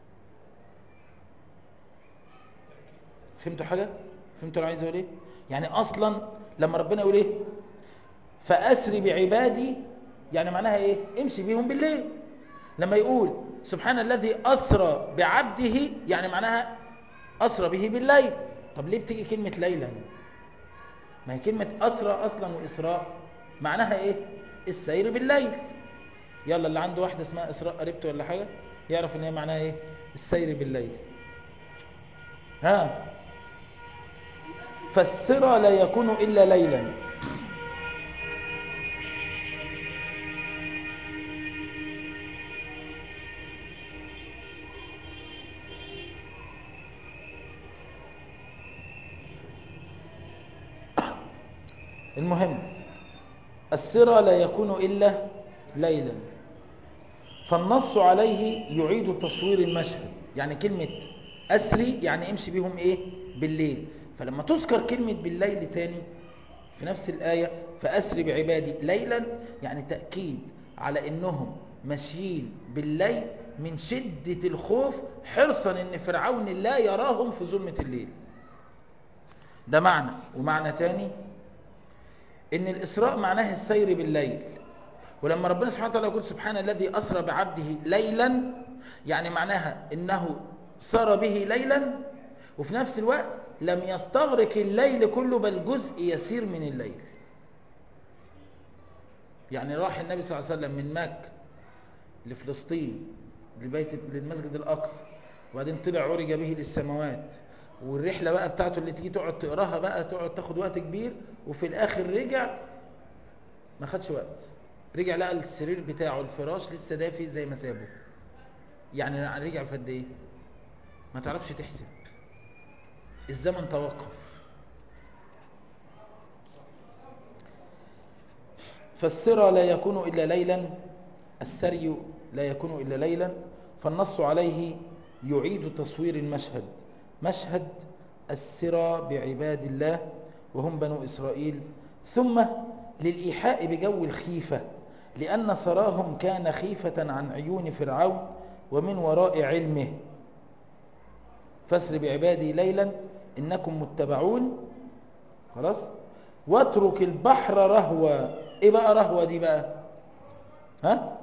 فهمتوا حاجة؟ فهمتوا أنا عايز أقول إيه؟ يعني أصلا لما ربنا يقول إيه؟ فأسري بعبادي، يعني معناها إيه؟ امشي بيهم بالليل. لما يقول سبحان الذي أسرى بعبده، يعني معناها أسرى به بالليل. طب ليه بتيجي كلمة ليلا؟ ما هي كلمة أسرى أصلا وإسراء معناها إيه؟ السير بالليل. يلا اللي عنده واحدة اسمها إسراء قريبته ولا حاجة يعرف إن هي معناها إيه؟ السير بالليل. ها؟ فالسرى لا يكون إلا ليلا. المهم السرى لا يكون إلا ليلا، فالنص عليه يعيد تصوير المشهد. يعني كلمة أسري يعني امشي بهم إيه؟ بالليل. فلما تذكر كلمة بالليل تاني في نفس الآية فأسري بعبادي ليلا، يعني تأكيد على إنهم ماشيين بالليل من شدة الخوف حرصا إن فرعون لا يراهم في ظلمة الليل. ده معنى. ومعنى تاني إن الإسراء معناه السير بالليل. ولما ربنا سبحانه وتعالى يقول سبحان الذي أسرى بعبده ليلا، يعني معناها إنه سار به ليلا وفي نفس الوقت لم يستغرق الليل كله بل جزء يسير من الليل. يعني راح النبي صلى الله عليه وسلم من مكة لفلسطين للمسجد الأقصى، وبعدين طلع عرج به للسماوات، والرحلة بقى بتاعته اللي تيجي تقعد تقراها بقى تقعد تاخد وقت كبير، وفي الآخر رجع ما خدش وقت. رجع لقى السرير بتاعه الفراش لسه دافي زي ما سابه. يعني رجع في قد ايه؟ ما تعرفش تحسب، الزمن توقف. فالسرى لا يكون إلا ليلا، السري لا يكون إلا ليلا، فالنص عليه يعيد تصوير المشهد، مشهد السرى بعباد الله وهم بنو إسرائيل. ثم للإيحاء بجو الخيفة لأن سراهم كان خيفة عن عيون فرعون ومن وراء علمه. فاسر بعبادي ليلا إنكم متبعون. خلاص. واترك البحر رهوا. ايه بقى رهوا دي بقى؟ ها؟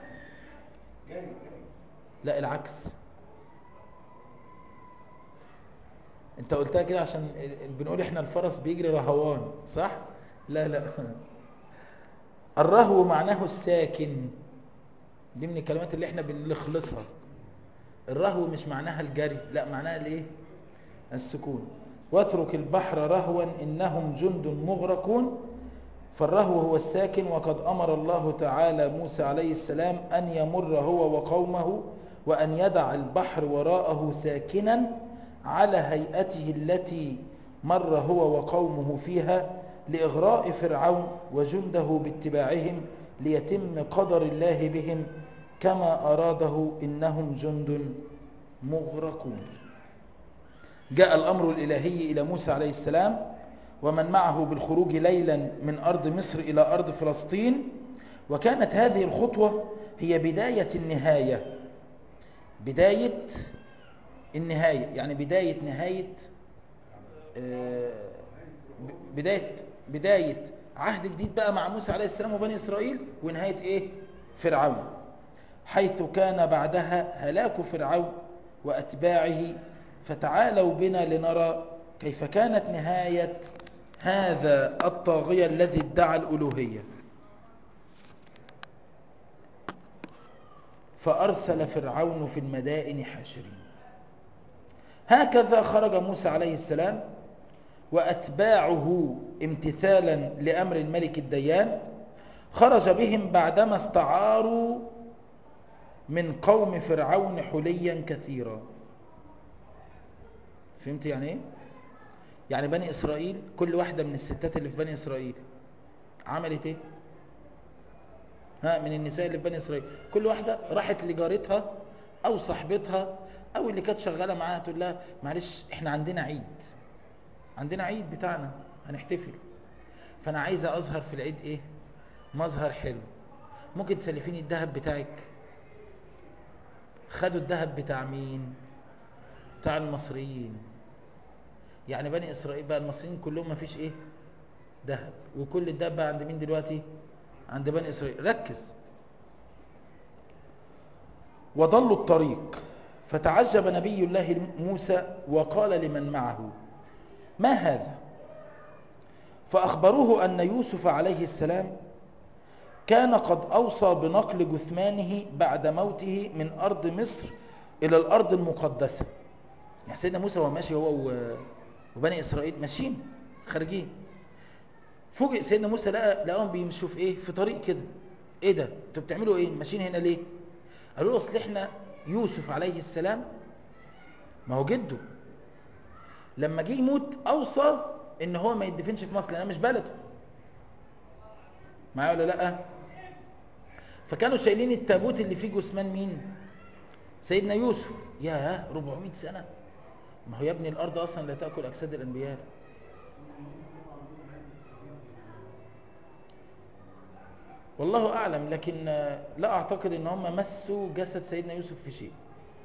لا العكس. انت قلتها كده عشان بنقول احنا الفرس بيجري رهوان، صح؟ لا لا. الرهو معناه الساكن. دي من الكلمات اللي احنا بنخلطها. الرهو مش معناها الجري، لا معناها الايه؟ السكون. واترك البحر رهوا إنهم جند مغرقون. فالرهو هو الساكن. وقد أمر الله تعالى موسى عليه السلام أن يمر هو وقومه وأن يدع البحر وراءه ساكنا على هيئته التي مر هو وقومه فيها لإغراء فرعون وجنده باتباعهم ليتم قدر الله بهم كما أراده إنهم جند مغرقون. جاء الأمر الإلهي إلى موسى عليه السلام ومن معه بالخروج ليلا من أرض مصر إلى أرض فلسطين. وكانت هذه الخطوة هي بداية النهاية. بداية النهاية يعني بداية نهاية بداية عهد جديد بقى مع موسى عليه السلام وبني إسرائيل، ونهاية إيه؟ فرعون، حيث كان بعدها هلاك فرعون وأتباعه. فتعالوا بنا لنرى كيف كانت نهاية هذا الطاغية الذي ادعى الألوهية. فأرسل فرعون في المدائن حاشرين. هكذا خرج موسى عليه السلام وأتباعه امتثالا لأمر الملك الديان. خرج بهم بعدما استعاروا من قوم فرعون حليا كثيرا. فهمت يعني ايه؟ يعني بني إسرائيل كل واحدة من الستات اللي في بني إسرائيل عملت ايه؟ من النساء اللي في بني إسرائيل كل واحدة راحت لجارتها أو صاحبتها أو اللي كانت شغالة معاها تقول لها معلش احنا عندنا عيد بتاعنا هنحتفل، فأنا عايزة أظهر في العيد ايه؟ مظهر حلو، ممكن تسلفيني الذهب بتاعك؟ خدوا الذهب بتاع مين؟ بتاع المصريين. يعني بني إسرائيل بقى المصريين كلهم ما فيش ايه؟ ذهب. وكل الذهب بقى عند مين دلوقتي؟ عند بني إسرائيل. ركز. وضلوا الطريق. فتعجب نبي الله موسى وقال لمن معه ما هذا؟ فأخبروه أن يوسف عليه السلام كان قد أوصى بنقل جثمانه بعد موته من أرض مصر إلى الأرض المقدسة. يعني سيدنا موسى هو ماشي هو وبني إسرائيل ماشيين خارجين، فوجئ سيدنا موسى لقاهم بيمشوا في ايه؟ في طريق كده. ايه ده؟ انتوا بتعملوا ايه؟ ماشيين هنا ليه؟ قالوا له اصل احنا يوسف عليه السلام ما هو جده لما جه يموت اوصى ان هو ما يدفنش في مصر لانها مش بلده. معايا ولا لا؟ فكانوا شايلين التابوت اللي فيه جثمان مين؟ سيدنا يوسف. ياه 400 سنة. ما هو يا ابني الارض اصلا لا تاكل اجساد الانبياء. والله اعلم، لكن لا اعتقد ان هم مسوا جسد سيدنا يوسف في شيء.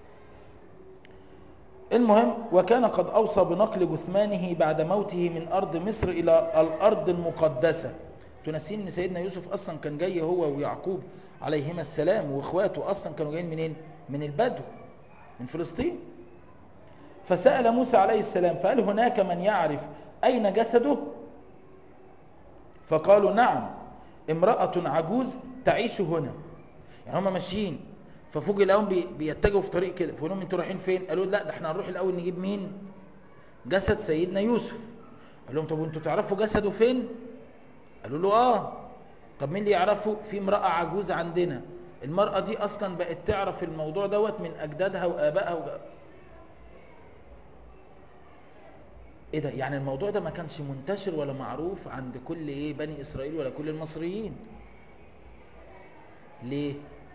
المهم وكان قد أوصى بنقل جثمانه بعد موته من أرض مصر إلى الأرض المقدسة. تنسين أن سيدنا يوسف أصلا كان جاي هو ويعقوب عليهما السلام وإخواته أصلا كانوا جايين منين؟ من البدو من فلسطين. فسأل موسى عليه السلام فقال هناك من يعرف أين جسده؟ فقالوا نعم امرأة عجوز تعيش هنا. يعني هم ماشيين ففوجئ لهم بيتجهوا في طريق كده، فقالوا لهم انتوا رايحين فين؟ قالوا لا ده احنا هنروح الاول نجيب مين؟ جسد سيدنا يوسف. قال لهم طب وانتوا تعرفوا جسده فين؟ قالوا له اه. طب مين اللي يعرفه؟ في امرأة عجوز عندنا. المرأة دي اصلا بقت تعرف الموضوع دوت من اجدادها وابائها ايه ده؟ يعني الموضوع ده ما كانش منتشر ولا معروف عند كل ايه بني اسرائيل ولا كل المصريين. ليه؟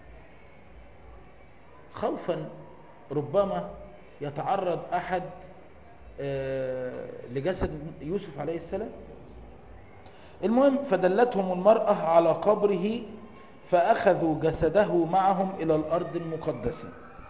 خوفا ربما يتعرض أحد لجسد يوسف عليه السلام. المهم فدلتهم المرأة على قبره فأخذوا جسده معهم إلى الأرض المقدسة.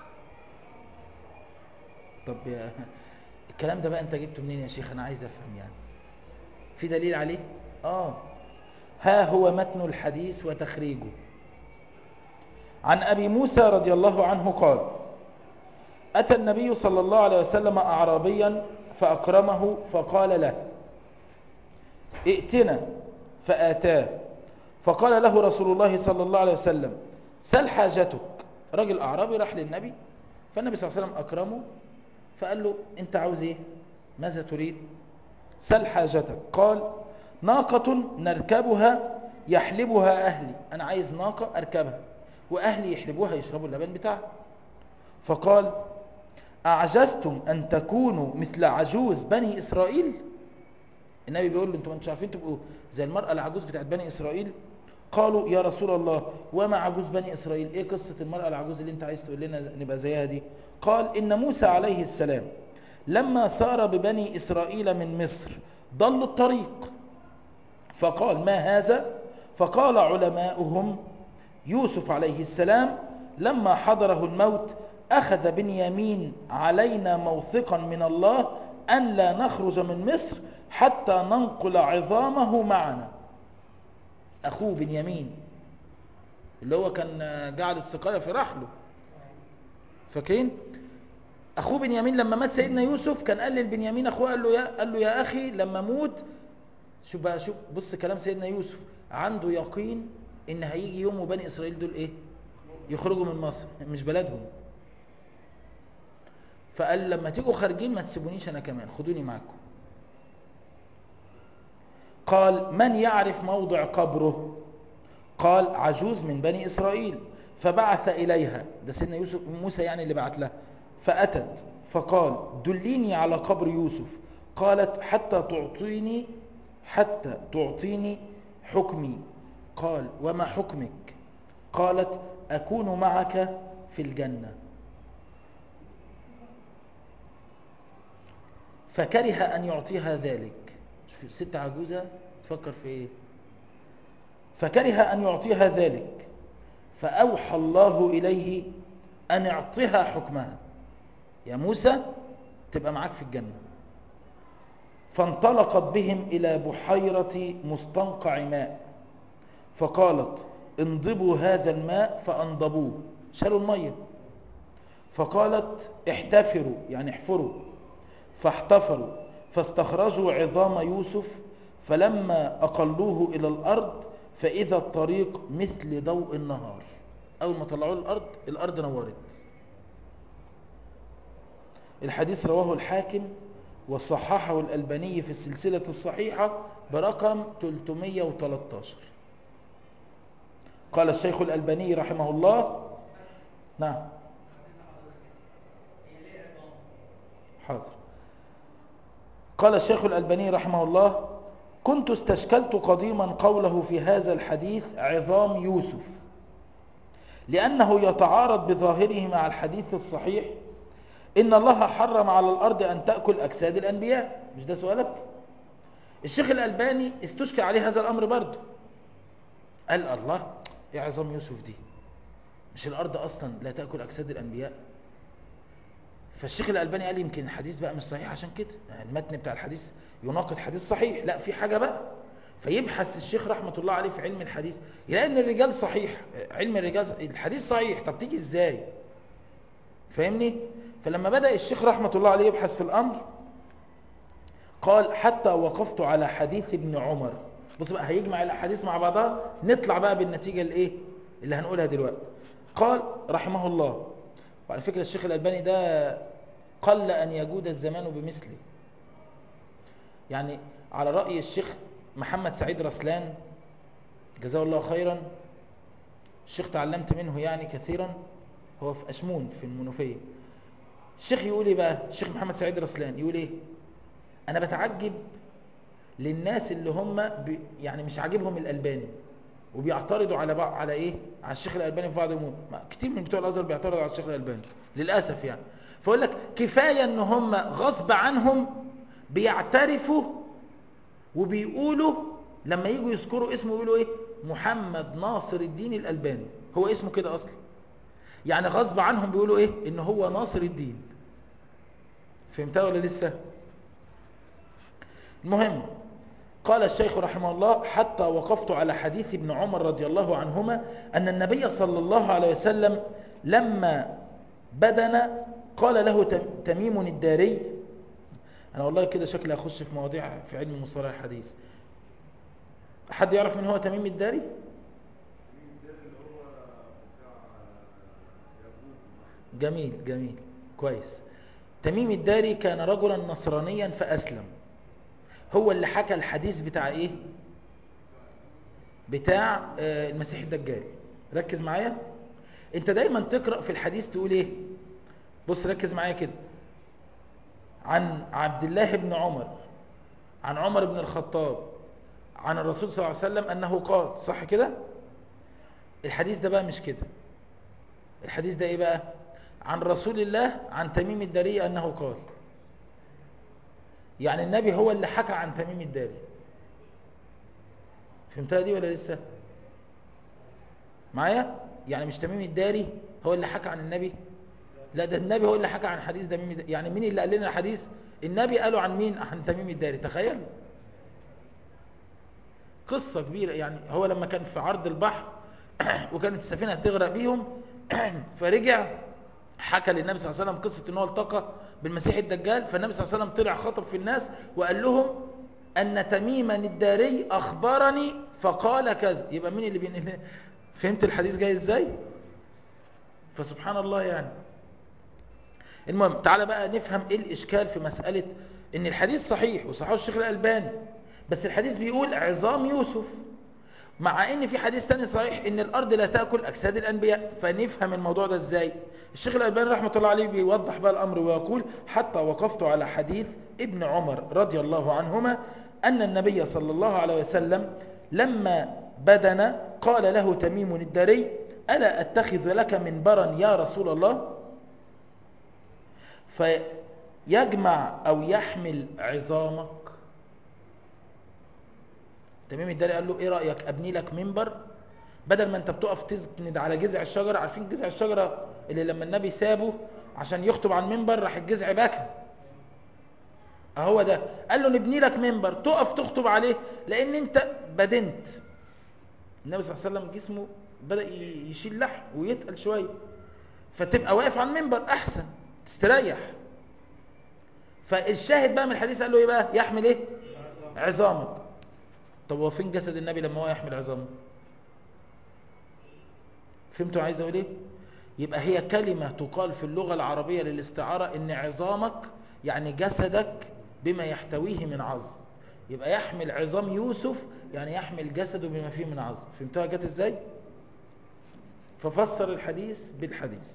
طب الكلام ده بقى أنت جبته منين يا شيخ؟ أنا عايز أفهم يعني، في دليل عليه؟ ها هو متن الحديث وتخريجه. عن أبي موسى رضي الله عنه قال: أتى النبي صلى الله عليه وسلم أعرابيا فأكرمه فقال له: ائتنا، فآتاه. فقال له رسول الله صلى الله عليه وسلم: سل حاجتك. رجل أعرابي راح للنبي، فالنبي صلى الله عليه وسلم أكرمه، فقال له: أنت عاوز إيه؟ ماذا تريد؟ سل حاجتك. قال: ناقة نركبها يحلبها أهلي، أنا عايز ناقة أركبها وأهلي يحلبوها يشربوا اللبن بتاعها. فقال: أعجزتم أن تكونوا مثل عجوز بني إسرائيل؟ النبي بيقول له: انتوا مش عارفين تبقوا زي المرأة العجوز بتاعت بني إسرائيل؟ قالوا: يا رسول الله وما عجوز بني إسرائيل؟ ايه قصة المرأة العجوز اللي انت عايز تقول لنا نبقى زيها دي؟ قال: إن موسى عليه السلام لما سار ببني إسرائيل من مصر ضلوا الطريق، فقال: ما هذا؟ فقال علماؤهم: يوسف عليه السلام لما حضره الموت أخذ بنيامين علينا موثقا من الله أن لا نخرج من مصر حتى ننقل عظامه معنا. أخوه بنيامين اللي هو كان قاعد السقاية في رحله، فاكرين؟ أخوه بنيامين لما مات سيدنا يوسف كان قال للبنيامين أخوه، قال له يا أخي لما موت، شوف بقى، شوف بص كلام سيدنا يوسف، عنده يقين إن هيجي يوم وبني إسرائيل دول إيه؟ يخرجوا من مصر، مش بلدهم. فقال لما تيجوا خارجين ما تسيبونيش أنا كمان، خدوني معكم. قال: من يعرف موضع قبره؟ قال: عجوز من بني إسرائيل. فبعث إليها، ده سيدنا يوسف موسى يعني اللي بعت لها، فأتت فقال: دليني على قبر يوسف. قالت: حتى تعطيني حكمي. قال: وما حكمك؟ قالت: أكون معك في الجنة. فكره أن يعطيها ذلك. شوف ست عجوزة تفكر في إيه. فكره أن يعطيها ذلك، فأوحى الله إليه أن اعطها حكمها، يا موسى تبقى معاك في الجنة. فانطلقت بهم إلى بحيرة مستنقع ماء، فقالت: انضبوا هذا الماء، فأنضبوه، شالوا المية. فقالت: احتفروا، يعني احفروا. فاحتفروا فاستخرجوا عظام يوسف، فلما أقلوه إلى الأرض فإذا الطريق مثل ضوء النهار. أول ما طلعوه الأرض نورت. الحديث رواه الحاكم وصححه الألباني في السلسلة الصحيحة برقم 313. قال الشيخ الألباني رحمه الله: نعم حاضر. قال الشيخ الألباني رحمه الله: كنت استشكلت قديما قوله في هذا الحديث عظام يوسف، لأنه يتعارض بظاهره مع الحديث الصحيح إن الله حرم على الأرض أن تأكل أجساد الأنبياء. مش ده سؤالك؟ الشيخ الألباني استشكل عليه هذا الأمر برضه، قال: الله، إيه عظام يوسف دي؟ مش الأرض أصلا لا تأكل أجساد الأنبياء؟ فالشيخ الألباني قال: يمكن الحديث بقى مش صحيح، عشان كده المتن بتاع الحديث يناقض حديث صحيح، لا في حاجة بقى. فيبحث الشيخ رحمة الله عليه في علم الحديث، يلاقي ان الرجال صحيح، علم الرجال الحديث صحيح، طب تيجي ازاي؟ فاهمني؟ فلما بدأ الشيخ رحمة الله عليه يبحث في الأمر، قال: حتى وقفت على حديث ابن عمر. بص بقى، هيجمع الأحاديث مع بعضها، نطلع بقى بالنتيجة الايه اللي هنقولها دلوقتي. قال رحمه الله، وعلى فكرة الشيخ الألباني ده قل أن يجود الزمان بمثله، يعني على رأي الشيخ محمد سعيد رسلان جزاه الله خيرا، الشيخ تعلمت منه يعني كثيرا، هو في أشمون في المنوفية. الشيخ يقول ايه بقى؟ الشيخ محمد سعيد رسلان يقول ايه: انا بتعجب للناس اللي هم يعني مش عاجبهم الألباني وبيعترضوا على ايه، على الشيخ الألباني في بعض الامور. كتير من بتوع الازهر بيعترضوا على الشيخ الألباني للاسف يعني. فاقول لك كفايه ان هم غصب عنهم بيعترفوا وبيقولوا، لما يجوا يذكروا اسمه يقولوا ايه: محمد ناصر الدين الألباني، هو اسمه كده أصلا، يعني غصب عنهم بيقولوا إيه؟ إن هو ناصر الدين. فهمتها ولا لسه؟ المهم، قال الشيخ رحمه الله: حتى وقفت على حديث ابن عمر رضي الله عنهما أن النبي صلى الله عليه وسلم لما بدن قال له تميم الداري. أنا والله كده شكلي أخش في مواضيع في علم مصطلح الحديث. حد يعرف من هو تميم الداري؟ جميل جميل كويس. تميم الداري كان رجلا نصرانيا فأسلم. هو اللي حكى الحديث بتاع ايه؟ بتاع المسيح الدجال. ركز معايا، انت دايما تقرأ في الحديث تقول ايه؟ بص ركز معايا كده: عن عبد الله بن عمر، عن عمر بن الخطاب، عن الرسول صلى الله عليه وسلم أنه قال. صح كده؟ الحديث ده بقى مش كده. الحديث ده ايه بقى؟ عن رسول الله عن تميم الداري أنه قال. يعني النبي هو اللي حكى عن تميم الداري. فهمتها دي ولا لسه؟ معايا؟ يعني مش تميم الداري هو اللي حكى عن النبي، لا ده النبي هو اللي حكى عن حديث تميم الداري. يعني مين اللي قال لنا الحديث؟ النبي قالوا عن مين؟ عن تميم الداري. تخيل، قصة كبيرة. يعني هو لما كان في عرض البحر وكانت السفينة هتغرق بيهم فرجع حكى للنبي صلى الله عليه وسلم قصة ان هو التقى بالمسيح الدجال. فالنبي صلى الله عليه وسلم طلع خطب في الناس وقال لهم ان تميما الداري اخبرني فقال كذا. يبقى مين اللي فهمت الحديث جاي ازاي؟ فسبحان الله يعني. المهم، تعالى بقى نفهم ايه الاشكال في مسألة ان الحديث صحيح وصححه الشيخ الألباني، بس الحديث بيقول عظام يوسف، مع ان في حديث تاني صحيح ان الارض لا تأكل اجساد الانبياء. فنفهم الموضوع ده ازاي؟ الشيخ الألباني رحمة الله عليه بيوضح بقى الامر ويقول: حتى وقفت على حديث ابن عمر رضي الله عنهما ان النبي صلى الله عليه وسلم لما بدن قال له تميم الداري: ألا أتخذ لك منبرا يا رسول الله؟ فيجمع أو يحمل عظامك. تميم الداري قال له: ايه رأيك ابني لك منبر، بدل ما انت بتقف تسند على جذع الشجرة. عارفين جذع الشجرة اللي لما النبي سابه عشان يخطب عن منبر راح الجذع بكى؟ اهو ده. قال له: نبني لك منبر تقف تخطب عليه، لان انت بدنت. النبي صلى الله عليه وسلم جسمه بدأ يشيل لحم ويتقل شوية، فتبقى واقف على المنبر احسن تستريح. فالشاهد بقى من الحديث قال له ايه بقى؟ يحمل ايه؟ عظامك. طب هو فين جسد النبي لما هو يحمل عظامه؟ فهمتوا عايز اقول ايه؟ يبقى هي كلمة تقال في اللغة العربية للاستعارة، ان عظامك يعني جسدك بما يحتويه من عظم. يبقى يحمل عظام يوسف يعني يحمل جسده بما فيه من عظم. فهمتوها جت ازاي؟ ففسر الحديث بالحديث.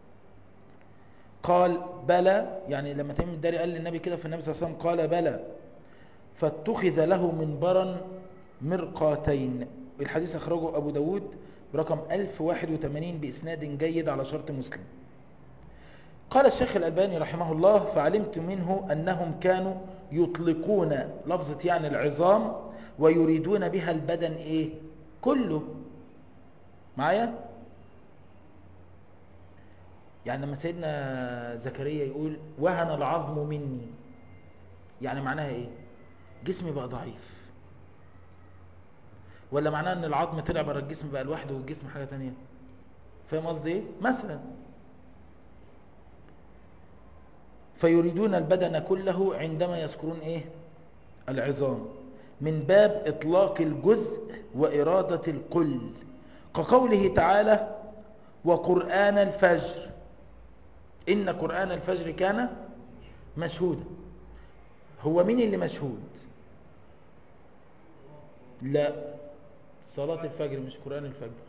قال: بلى، يعني لما تميم الداري قال للنبي كده فالنبي صلى الله عليه وسلم قال: بلى. فاتخذ له منبرا مرقاتين. الحديث أخرجه أبو داود برقم 1081 بإسناد جيد على شرط مسلم. قال الشيخ الألباني رحمه الله: فعلمت منه أنهم كانوا يطلقون لفظة يعني العظام ويريدون بها البدن إيه؟ كله. معايا؟ يعني لما سيدنا زكريا يقول: وهن العظم مني، يعني معناها إيه؟ جسمي بقى ضعيف، ولا معناه ان العظم طلع بره الجسم بقى لوحده والجسم حاجة تانية؟ فاهم قصدي ايه؟ مثلا فيريدون البدن كله عندما يذكرون ايه؟ العظام، من باب اطلاق الجزء وإرادة الكل، كقوله تعالى: وقرآن الفجر إن قرآن الفجر كان مشهودا. هو مين اللي مشهود؟ لا، صلاة الفجر مش قرآن الفجر.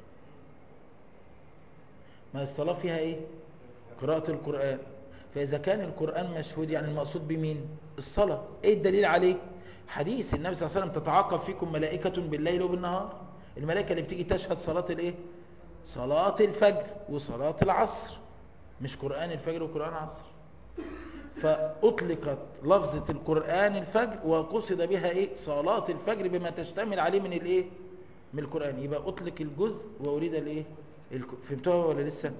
ما الصلاة فيها ايه؟ قراءة القرآن. فإذا كان القرآن مشهود يعني المقصود بمين؟ الصلاة. ايه الدليل عليه؟ حديث النبي صلى الله عليه وسلم: تتعاقب فيكم ملائكة بالليل وبالنهار. الملائكة اللي بتيجي تشهد صلاة الايه؟ صلاة الفجر وصلاة العصر، مش قرآن الفجر وقرآن العصر. فأطلقت لفظة القرآن الفجر وقصد بها ايه؟ صلاة الفجر بما تشتمل عليه من الايه؟ من القرآن، يبقى أطلق الجزء وأريد الإيه؟ فهمتوها ولا لسه؟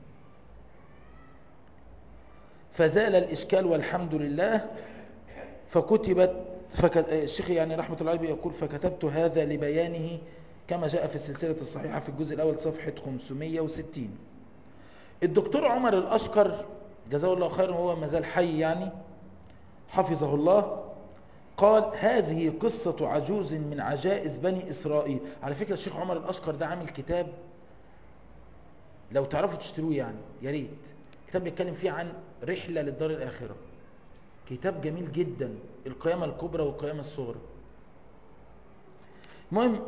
فزال الإشكال والحمد لله. فكتبت الشيخ يعني رحمة الله عليه يقول فكتبت هذا لبيانه كما جاء في السلسلة الصحيحة في الجزء الأول صفحة 560. الدكتور عمر الأشقر جزاه الله خيرا وهو ما زال حي يعني حفظه الله، قال هذه قصة عجوز من عجائز بني إسرائيل. على فكرة الشيخ عمر الأشقر ده عامل كتاب لو تعرفوا تشتروه يعني يا ريت، كتاب بيتكلم فيه عن رحلة للدار الآخرة، كتاب جميل جدا، القيامة الكبرى والقيامة الصغرى. المهم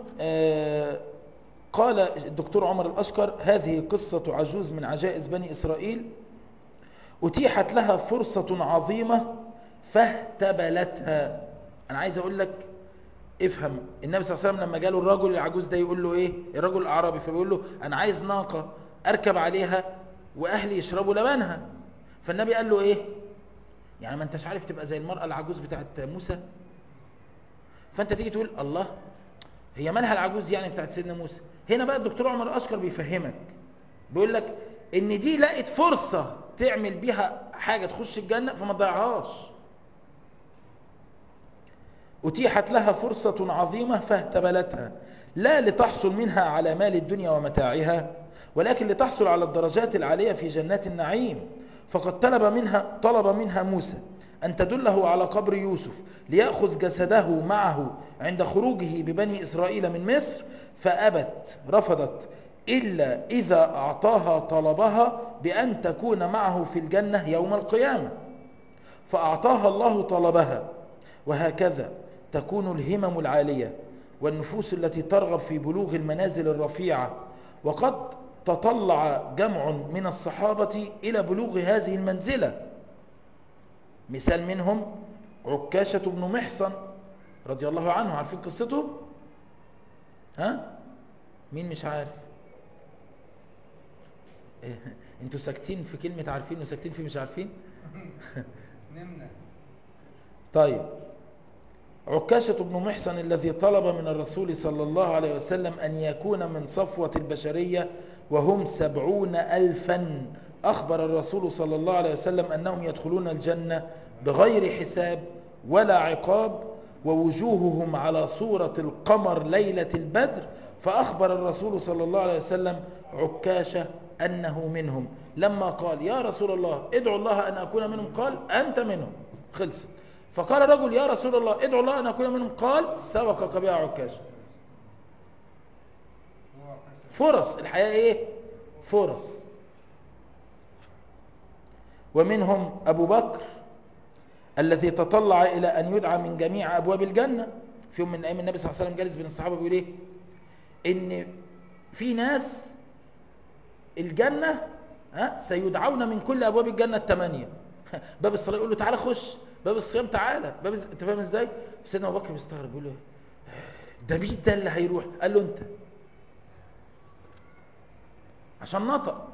قال الدكتور عمر الأشقر هذه قصة عجوز من عجائز بني إسرائيل أتيحت لها فرصة عظيمة فاهتبلتها. أنا عايز أقول لك افهم، النبي صلى الله عليه وسلم لما جاله الرجل العجوز ده يقول له ايه، الرجل الأعرابي، فبيقول له أنا عايز ناقة أركب عليها وأهلي يشربوا لبنها. فالنبي قال له ايه، يعني ما انتش عارف تبقى زي المرأة العجوز بتاعت موسى؟ فانت تيجي تقول الله هي مالها العجوز يعني بتاعت سيدنا موسى؟ هنا بقى الدكتور عمر الأشقر بيفهمك، بيقول لك ان دي لقت فرصة تعمل بيها حاجة تخش الجنة فما تضيعهاش. أتيحت لها فرصة عظيمة فاهتبلتها لا لتحصل منها على مال الدنيا ومتاعها، ولكن لتحصل على الدرجات العالية في جنات النعيم. فقد طلب منها موسى أن تدله على قبر يوسف ليأخذ جسده معه عند خروجه ببني إسرائيل من مصر، فأبت رفضت إلا إذا أعطاها طلبها بأن تكون معه في الجنة يوم القيامة، فأعطاها الله طلبها. وهكذا تكون الهمم العالية والنفوس التي ترغب في بلوغ المنازل الرفيعة. وقد تطلع جمع من الصحابة إلى بلوغ هذه المنزلة، مثال منهم عكاشة بن محصن رضي الله عنه. عارفين قصته؟ ها؟ مين مش عارف؟ انتوا ساكتين في كلمة عارفين وساكتين في مش عارفين. نمنا. طيب، عكاشة بن محصن الذي طلب من الرسول صلى الله عليه وسلم أن يكون من صفوة البشرية وهم 70,000. أخبر الرسول صلى الله عليه وسلم أنهم يدخلون الجنة بغير حساب ولا عقاب، ووجوههم على صورة القمر ليلة البدر. فأخبر الرسول صلى الله عليه وسلم عكاشة أنه منهم. لما قال يا رسول الله ادعو الله أن أكون منهم، قال أنت منهم، خلص. فقال رجل يا رسول الله ادعو الله أن أكون منهم، قال سبقك بها عكاشة. فرص الحياة ايه؟ فرص. ومنهم أبو بكر الذي تطلع إلى أن يدعى من جميع أبواب الجنة. في يوم من أيام النبي صلى الله عليه وسلم جالس بين الصحابة بيقول ايه، إن في ناس الجنة سيدعون من كل أبواب الجنة 8. باب الصلاة يقول له تعالى خش، باب الصيام تعالى، انت فاهم ازاي؟ سيدنا أبو بكر بيستغرب بيقول له ده مين ده اللي هيروح؟ قال له انت، عشان نطق.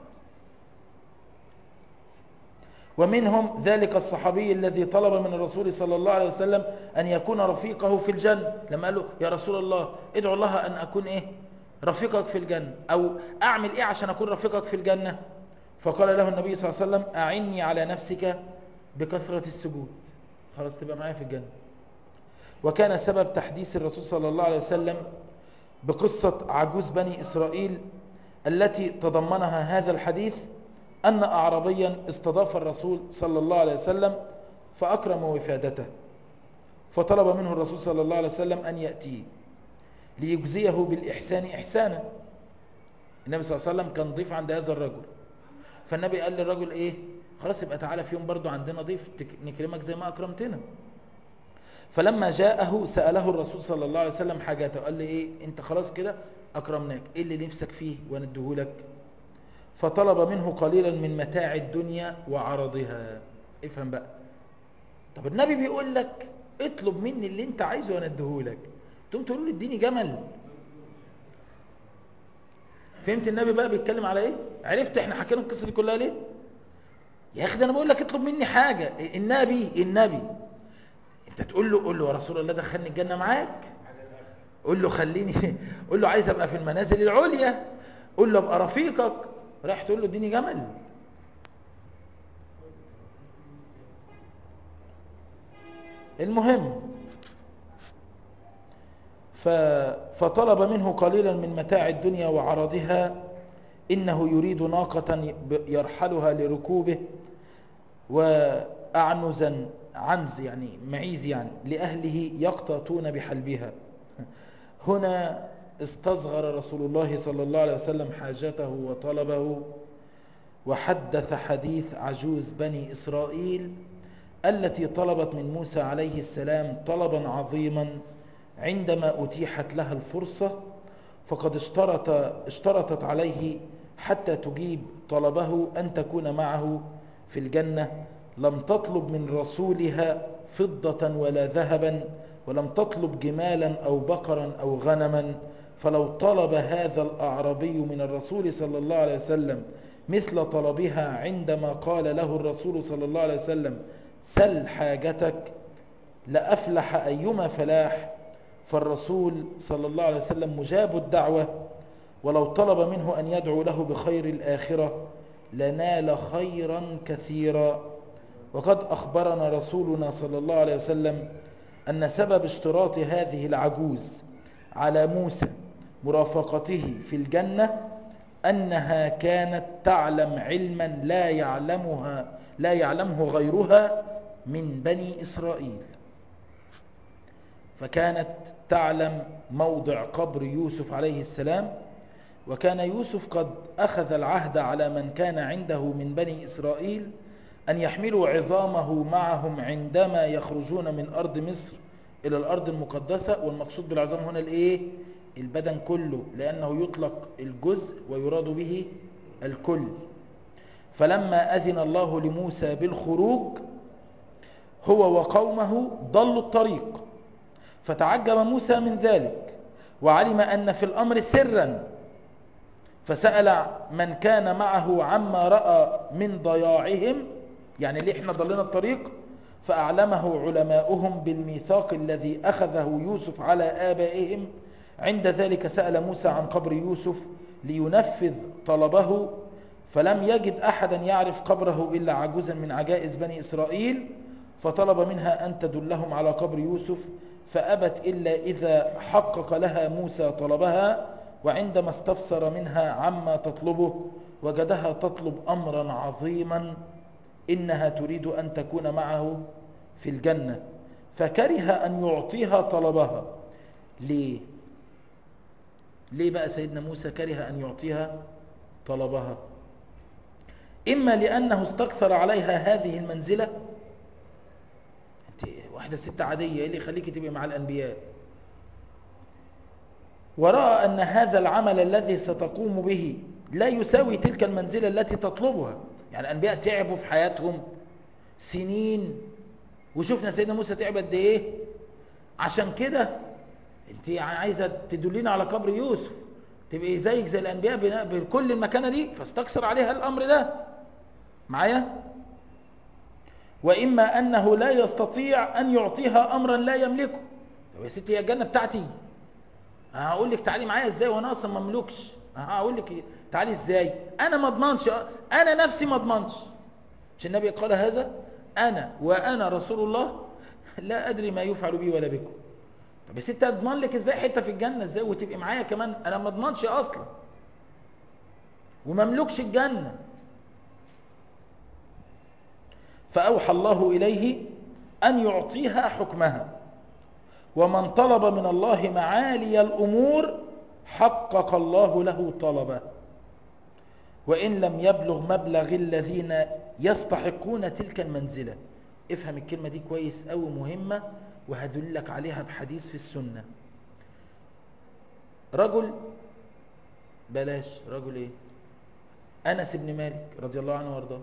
ومنهم ذلك الصحابي الذي طلب من الرسول صلى الله عليه وسلم أن يكون رفيقه في الجنة، لما قال له يا رسول الله ادعو الله أن أكون ايه رفيقك في الجنة، أو أعمل ايه عشان أكون رفيقك في الجنة؟ فقال له النبي صلى الله عليه وسلم أعني على نفسك بكثرة السجود، خلاص تبقى معايا في الجنة. وكان سبب تحديث الرسول صلى الله عليه وسلم بقصة عجوز بني إسرائيل التي تضمنها هذا الحديث أن أعرابيا استضاف الرسول صلى الله عليه وسلم فأكرم وفادته، فطلب منه الرسول صلى الله عليه وسلم أن يأتيه ليجزيه بالإحسان إحسانا. النبي صلى الله عليه وسلم كان ضيف عند هذا الرجل، فالنبي قال للرجل ايه، خلاص يبقى تعالى في يوم برضو عندنا ضيف نكرمك زي ما أكرمتنا. فلما جاءه سأله الرسول صلى الله عليه وسلم حاجاته، قال لي ايه انت خلاص كده أكرمناك، ايه اللي نفسك فيه وندهولك؟ فطلب منه قليلا من متاع الدنيا وعرضها. افهم بقى، طب النبي بيقول لك اطلب مني اللي انت عايزه وندهولك، تقوم تقول له اديني جمل؟ فهمت النبي بقى بيتكلم على ايه؟ عرفت احنا حكينا القصه دي كلها ليه؟ يا اخي ده انا بقول لك اطلب مني حاجه. النبي انت تقول له قول له يا رسول الله دخلني الجنه معاك، قول له خليني، قول له عايز ابقى في المنازل العليا، قول له ابقى رفيقك، رايح تقول له اديني جمل. المهم فطلب منه قليلا من متاع الدنيا وعرضها، إنه يريد ناقة يرحلها لركوبه، وأعنزا، عنز يعني معيز يعني، لأهله يقتاتون بحلبها. هنا استصغر رسول الله صلى الله عليه وسلم حاجته وطلبه، وحدث حديث عجوز بني إسرائيل التي طلبت من موسى عليه السلام طلبا عظيما عندما أتيحت لها الفرصة، فقد اشترطت عليه حتى تجيب طلبه أن تكون معه في الجنة. لم تطلب من رسولها فضة ولا ذهبا، ولم تطلب جمالا أو بقرا أو غنما، فلو طلب هذا الأعرابي من الرسول صلى الله عليه وسلم مثل طلبها عندما قال له الرسول صلى الله عليه وسلم سل حاجتك، لأفلح أيما فلاح. فالرسول صلى الله عليه وسلم مجاب الدعوة، ولو طلب منه أن يدعو له بخير الآخرة لنال خيرا كثيرا. وقد أخبرنا رسولنا صلى الله عليه وسلم أن سبب اشتراط هذه العجوز على موسى مرافقته في الجنة أنها كانت تعلم علما لا يعلمه غيرها من بني إسرائيل. فكانت تعلم موضع قبر يوسف عليه السلام، وكان يوسف قد أخذ العهد على من كان عنده من بني إسرائيل أن يحملوا عظامه معهم عندما يخرجون من أرض مصر إلى الأرض المقدسة. والمقصود بالعظام هنا الإيه؟ البدن كله، لأنه يطلق الجزء ويراد به الكل. فلما أذن الله لموسى بالخروج هو وقومه ضلوا الطريق، فتعجب موسى من ذلك، وعلم أن في الأمر سرا، فسأل من كان معه عما رأى من ضياعهم، يعني ليه احنا ضلنا الطريق، فأعلمه علماؤهم بالميثاق الذي أخذه يوسف على آبائهم. عند ذلك سأل موسى عن قبر يوسف لينفذ طلبه، فلم يجد أحدا يعرف قبره إلا عجوزا من عجائز بني إسرائيل، فطلب منها أن تدلهم على قبر يوسف، فأبت إلا إذا حقق لها موسى طلبها. وعندما استفسر منها عما تطلبه وجدها تطلب أمرا عظيما، إنها تريد أن تكون معه في الجنة، فكره أن يعطيها طلبها. ليه بقى سيدنا موسى كره أن يعطيها طلبها؟ إما لأنه استكثر عليها هذه المنزلة، انت واحدة ست عادية، ايه اللي يخليك تبقى مع الأنبياء؟ ورأى أن هذا العمل الذي ستقوم به لا يساوي تلك المنزلة التي تطلبها. يعني الأنبياء تعبوا في حياتهم سنين، وشوفنا سيدنا موسى تعب قد ايه. عشان كده انت عايزة تدلين على قبر يوسف، تبقى زيك زي الأنبياء بكل المكانة دي، فاستكثر عليها الأمر ده معايا. وإما أنه لا يستطيع أن يعطيها أمرا لا يملكه. طب يا ستي هي الجنة بتاعتي، هقول لك تعالي معايا ازاي وانا اصلا مملوكش؟ هقول لك تعالي ازاي؟ انا ما اضمنش، انا نفسي ما اضمنش. مش النبي قال هذا؟ وانا رسول الله لا ادري ما يفعل بي ولا بكم. طب يا ست اضمن لك ازاي حته في الجنه ازاي وتبقي معايا كمان؟ انا ما اضمنش اصلا ومملوكش الجنه. فاوحى الله اليه ان يعطيها حكمها، ومن طلب من الله معالي الأمور حقق الله له طلبه، وإن لم يبلغ مبلغ الذين يستحقون تلك المنزلة. افهم الكلمة دي كويس أوي، مهمة، وهدلك عليها بحديث في السنة. رجل ايه؟ أنس بن مالك رضي الله عنه وارضاه،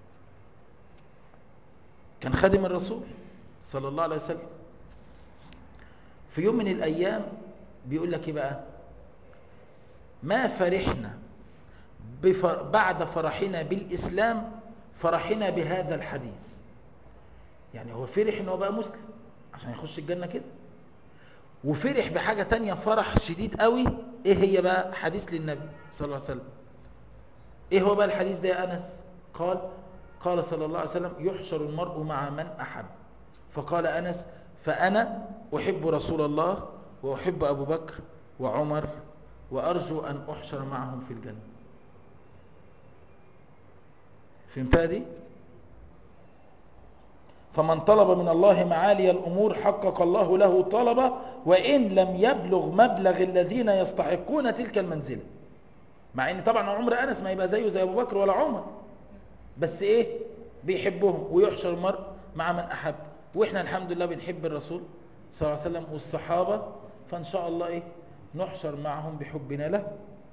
كان خادم الرسول صلى الله عليه وسلم. في يوم من الأيام بيقول لك ايه بقى؟ ما فرحنا بعد فرحنا بالإسلام فرحنا بهذا الحديث. يعني هو فرح انه بقى مسلم عشان يخش الجنة كده، وفرح بحاجة تانية فرح شديد قوي. ايه هي بقى؟ حديث للنبي صلى الله عليه وسلم. ايه هو بقى الحديث ده يا أنس؟ قال صلى الله عليه وسلم: يحشر المرء مع من أحب. فقال أنس: فأنا أحب رسول الله وأحب أبو بكر وعمر وأرجو أن أحشر معهم في الجنة. فهمتها دي؟ فمن طلب من الله معالي الأمور حقق الله له طلبه وإن لم يبلغ مبلغ الذين يستحقون تلك المنزلة. مع ان طبعا عمر أنس ما يبقى زيه زي أبو بكر ولا عمر، بس ايه؟ بيحبهم. ويحشر المرء مع من أحب. واحنا الحمد لله بنحب الرسول صلى الله عليه وسلم والصحابة، فإن شاء الله ايه؟ نحشر معهم بحبنا له.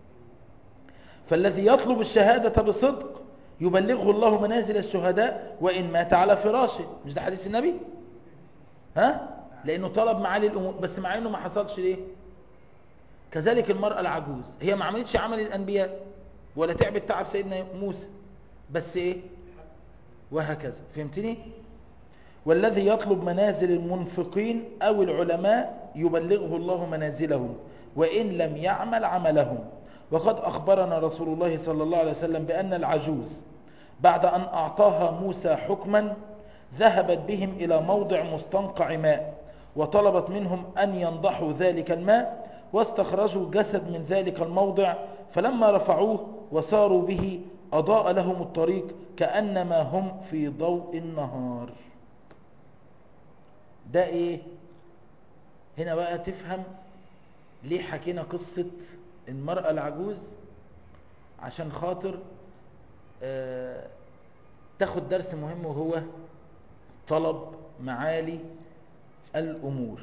فالذي يطلب الشهادة بصدق يبلغه الله منازل الشهداء وإن مات على فراشه. مش ده حديث النبي؟ ها؟ لأنه طلب معالي الأمور، بس مع أنه ما حصلش ليه؟ كذلك المرأة العجوز، هي ما عملتش عمل الأنبياء ولا تعبت تعب سيدنا موسى، بس إيه؟ وهكذا. فهمتني؟ والذي يطلب منازل المنفقين أو العلماء يبلغه الله منازلهم وإن لم يعمل عملهم. وقد أخبرنا رسول الله صلى الله عليه وسلم بأن العجوز بعد أن أعطاها موسى حكما ذهبت بهم إلى موضع مستنقع ماء وطلبت منهم أن ينضحوا ذلك الماء واستخرجوا جسد من ذلك الموضع، فلما رفعوه وساروا به أضاء لهم الطريق كأنما هم في ضوء النهار. ده ايه؟ هنا بقى تفهم ليه حكينا قصة المرأة العجوز، عشان خاطر تاخد درس مهم، وهو طلب معالي الأمور.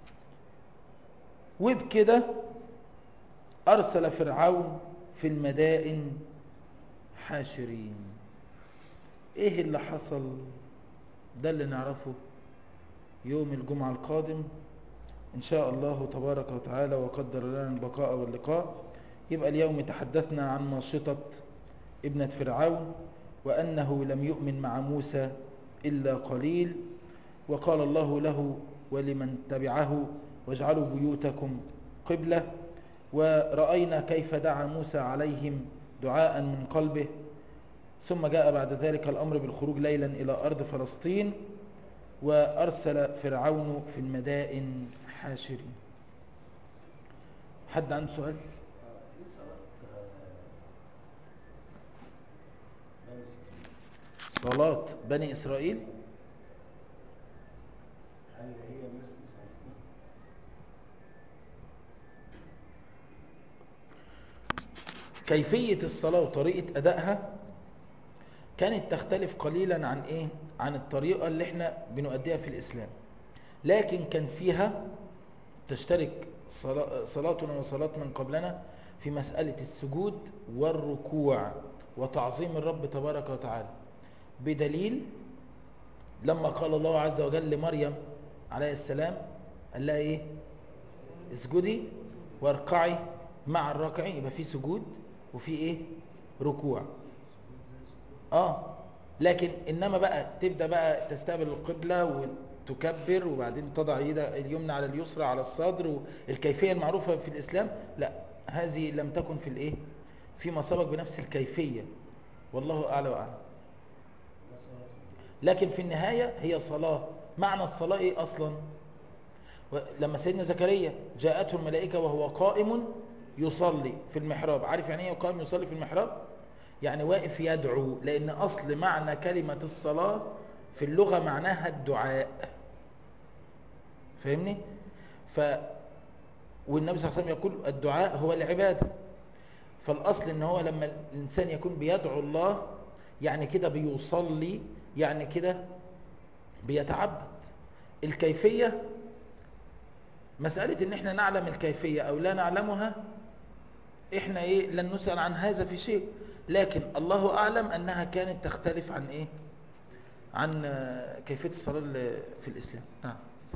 وبكده أرسل فرعون في المدائن حاشرين. ايه اللي حصل؟ ده اللي نعرفه يوم الجمعة القادم إن شاء الله تبارك وتعالى، وقدر لنا البقاء واللقاء. يبقى اليوم تحدثنا عن ماشطة ابنة فرعون، وأنه لم يؤمن مع موسى إلا قليل، وقال الله له ولمن تبعه: واجعلوا بيوتكم قبلة. ورأينا كيف دعا موسى عليهم دعاء من قلبه. ثم جاء بعد ذلك الأمر بالخروج ليلا إلى أرض فلسطين، وأرسل فرعون في المدائن حاشرين. حد عنده سؤال؟ صلاة بني إسرائيل هل هي مثل صلاتنا؟ كيفية الصلاة وطريقة أدائها كانت تختلف قليلا عن إيه؟ عن الطريقة اللي احنا بنؤديها في الإسلام، لكن كان فيها تشترك صلاتنا وصلاة من قبلنا في مسألة السجود والركوع وتعظيم الرب تبارك وتعالى، بدليل لما قال الله عز وجل لمريم عليه السلام قال لها ايه؟ اسجدي واركعي مع الراكعين. يبقى في سجود وفي ايه؟ ركوع. لكن انما بقى تبدأ بقى تستقبل القبلة وتكبر وبعدين تضع اليمنى على اليسرى على الصدر، والكيفية المعروفة في الإسلام، لا، هذه لم تكن في الايه؟ فيما سبق بنفس الكيفية، والله أعلى وأعلم. لكن في النهاية هي صلاة. معنى الصلاة ايه اصلا؟ لما سيدنا زكريا جاءته الملائكة وهو قائم يصلي في المحراب، عارف يعني ايه قائم يصلي في المحراب؟ يعني واقف يدعو، لان اصل معنى كلمة الصلاة في اللغة معناها الدعاء. فاهمني؟ والنبي صلى الله عليه وسلم يقول الدعاء هو العبادة. فالاصل ان هو لما الانسان يكون بيدعو الله يعني كده بيصلي، يعني كده بيتعبد. الكيفية مسألة ان احنا نعلم الكيفية او لا نعلمها، احنا ايه؟ لن نسأل عن هذا في شيء، لكن الله اعلم انها كانت تختلف عن ايه؟ عن كيفية الصلاة في الاسلام. نعم.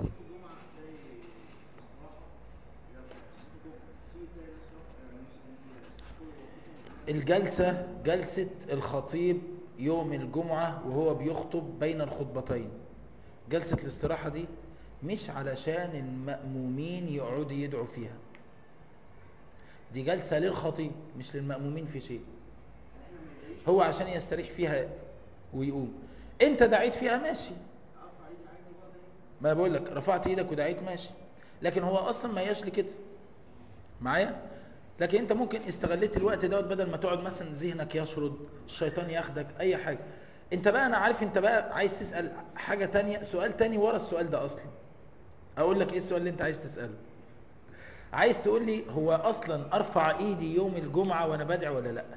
الجلسة جلسة الخطيب يوم الجمعة وهو بيخطب بين الخطبتين، جلسة الاستراحة دي مش علشان المأمومين يقعدوا يدعوا فيها، دي جلسة للخطيب مش للمأمومين في شيء، هو عشان يستريح فيها ويقوم. انت دعيت فيها ماشي، ما بقول لك رفعت ايدك ودعيت ماشي، لكن هو اصلا ما هياش لكده معايا. لكن انت ممكن استغلت الوقت دوت بدل ما تقعد مثلا ذهنك يشرد، الشيطان ياخدك اي حاجة. انت بقى انا عارف انت بقى عايز تسأل حاجة تانية، سؤال تاني ورا السؤال ده اصلا. اقول لك ايه السؤال اللي انت عايز تسأله؟ عايز تقول لي هو اصلا ارفع ايدي يوم الجمعة وانا بدعي ولا لا؟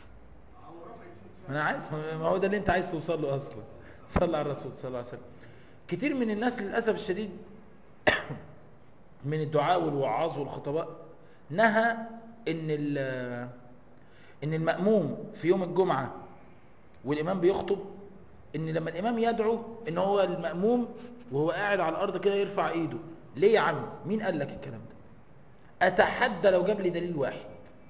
ما انا عارف، ما هو ده اللي انت عايز توصل له اصلا. صلى على الرسول صلى الله عليه وسلم. كتير من الناس للأسف الشديد من الدعاء والوعاظ والخطباء نهى ان المأموم في يوم الجمعة والامام بيخطب، ان لما الامام يدعو ان هو المأموم وهو قاعد على الارض كده يرفع ايده. ليه يا عم؟ مين قال لك الكلام ده؟ اتحدى لو جاب لي دليل واحد،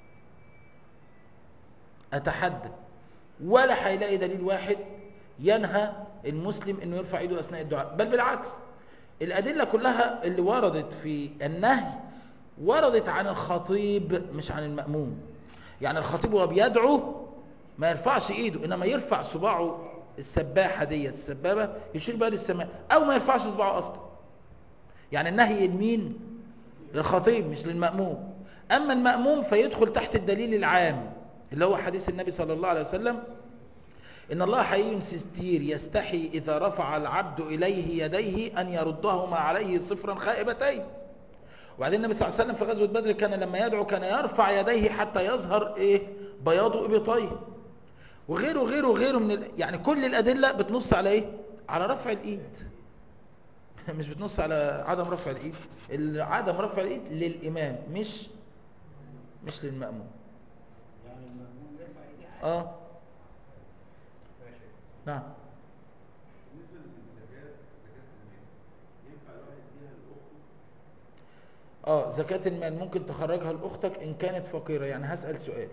اتحدى ولا هيلاقي دليل واحد ينهى المسلم انه يرفع ايده اثناء الدعاء. بل بالعكس، الادله كلها اللي وردت في النهي وردت عن الخطيب مش عن المأموم. يعني الخطيب وهو بيدعو ما يرفعش ايده، انما يرفع صباعه السباحه ديت السبابه يشير بها للسماء، او ما يرفعش صباعه اصلا. يعني النهي لمين؟ للخطيب مش للمأموم. اما المأموم فيدخل تحت الدليل العام اللي هو حديث النبي صلى الله عليه وسلم: إن الله حي ستير يستحي إذا رفع العبد إليه يديه أن يردهما عليه صفرا خائبتين. وبعدين النبي صلى الله عليه وسلم في غزوة بدر كان لما يدعو كان يرفع يديه حتى يظهر بياض إبطيه. وغيره غيره غيره يعني كل الأدلة بتنص على على رفع الإيد مش بتنص على عدم رفع الإيد. عدم رفع الإيد للإمام مش للمأموم. يعني المأموم يرفع ايديه عادي. ماشي. نعم. بالنسبة للزكاة، زكاة المال، ينفع الواحد يديها لأخته؟ زكاة المال ممكن تخرجها لأختك إن كانت فقيرة. يعني هسأل سؤال،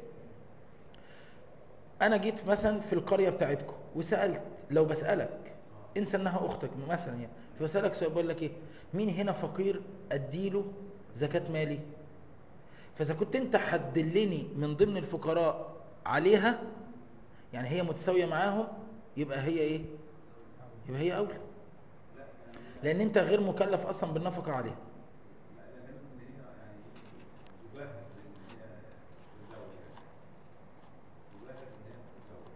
أنا جيت مثلا في القرية بتاعتكم وسألت، لو بسألك انسى انها أختك مثلا يعني، فبسألك سؤال بقول لك مين هنا فقير أديله زكاة مالي؟ فإذا كنت أنت حدلني من ضمن الفقراء عليها، يعني هي متساوية معاهم، يبقى هي يبقى هي أولى، لأن أنت غير مكلف أصلا بالنفقة عليها. لا، لأن هي يعني تجهز إن هي تتزوج، تجهز إن هي تتزوج.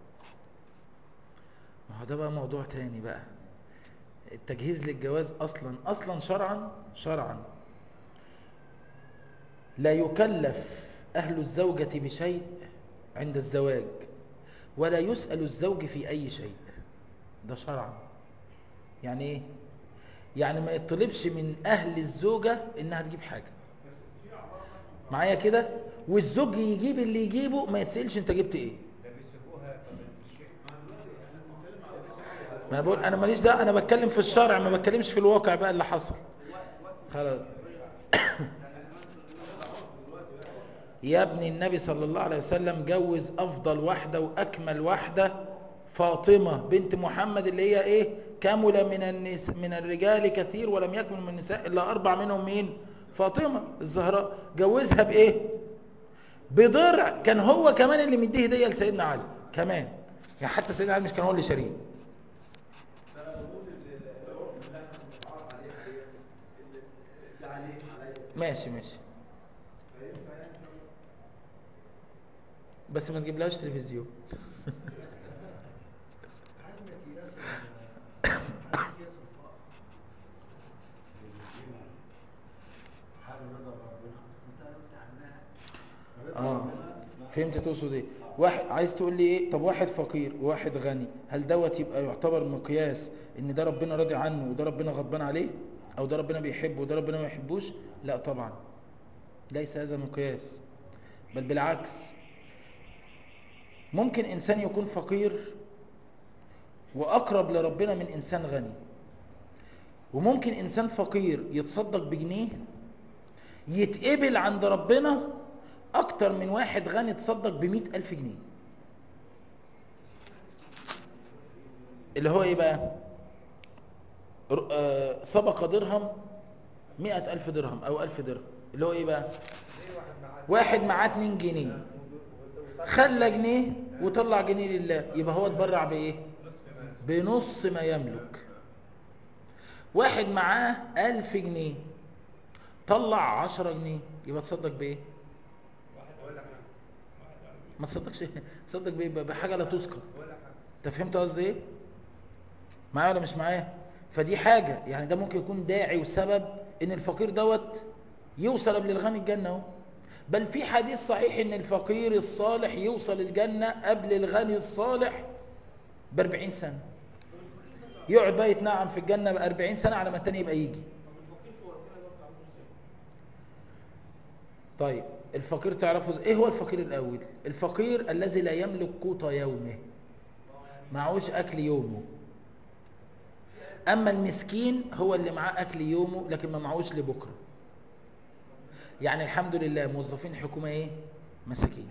ما هو ده بقى موضوع تاني بقى. التجهيز للجواز أصلا شرعا لا يكلف أهل الزوجة بشيء عند الزواج، ولا يسأل الزوج في أي شيء. ده شرعا. يعني إيه؟ يعني ما يطلبش من أهل الزوجة إنها تجيب حاجة بس في أعراف منهم معايا كده، والزوج يجيب اللي يجيبه، ما يتسألش أنت جبت إيه. ده بيسيبوها قبل الشيء. مع دلوقتي احنا بنتكلم على الشرع. ما بقول أنا ماليش ده، أنا بتكلم في الشرع ما بتكلمش في الواقع بقى اللي حصل. خلاص. يا ابني النبي صلى الله عليه وسلم جوز أفضل واحدة وأكمل واحدة فاطمة بنت محمد، اللي هي كمل من الرجال كثير ولم يكمل من النساء إلا 4 منهم مين؟ فاطمة الزهراء. جوزها بضرع كان هو كمان اللي مديه هدية لسيدنا علي كمان، يعني حتى سيدنا علي مش كان هو اللي شاريه. فانا بقول العرف اللي احنا بنتعرف عليه حاليا ان ده عليه ماشي فينفع يعني. بس ما تجيبلهاش تلفزيون حجم قياس حجم قياس الفقر اللي بيدينا حال رضا ربنا انت قلت عنها رضا ربنا فهمت تقصد ايه. واحد عايز تقول لي طب واحد فقير وواحد غني، هل دوت يبقى يعتبر مقياس ان ده ربنا راضي عنه وده ربنا غضبان عليه، او ده ربنا بيحبه وده ربنا ما يحبوش؟ لا طبعا، ليس هذا مقياس. بل بالعكس، ممكن انسان يكون فقير واقرب لربنا من انسان غني، وممكن انسان فقير يتصدق بجنيه يتقبل عند ربنا اكتر من واحد غني تصدق ب100,000 جنيه. اللي هو ايه بقى؟ سبق درهم 100,000 درهم أو 1000 درهم، اللي هو إيه بقى؟ زي واحد واحد معاه 2 جنيه خلى جنيه وطلع جنيه لله، يبقى هو اتبرع بإيه؟ بنص ما يملك. واحد معاه 1000 جنيه طلع 10 جنيه، يبقى تصدق بإيه؟ ما تصدقش تصدق بإيه؟ بحاجة لا تذكر. انت فهمت قصدي ايه؟ معايا ولا مش معايا؟ فدي حاجة، يعني ده ممكن يكون داعي وسبب ان الفقير دوت يوصل قبل الغني الجنة اهو. بل في حديث صحيح ان الفقير الصالح يوصل الجنة قبل الغني الصالح ب40 سنة، يقعد بقى يتنعم في الجنة ب40 سنة على ما التاني يبقى يجي. طيب الفقير تعرفوا ايه هو الفقير الاول؟ الفقير الذي لا يملك قوت يومه، معهوش اكل يومه. اما المسكين هو اللي معاه اكل يومه لكن ما معهوش لبكره. يعني الحمد لله موظفين حكومه ايه؟ مساكين.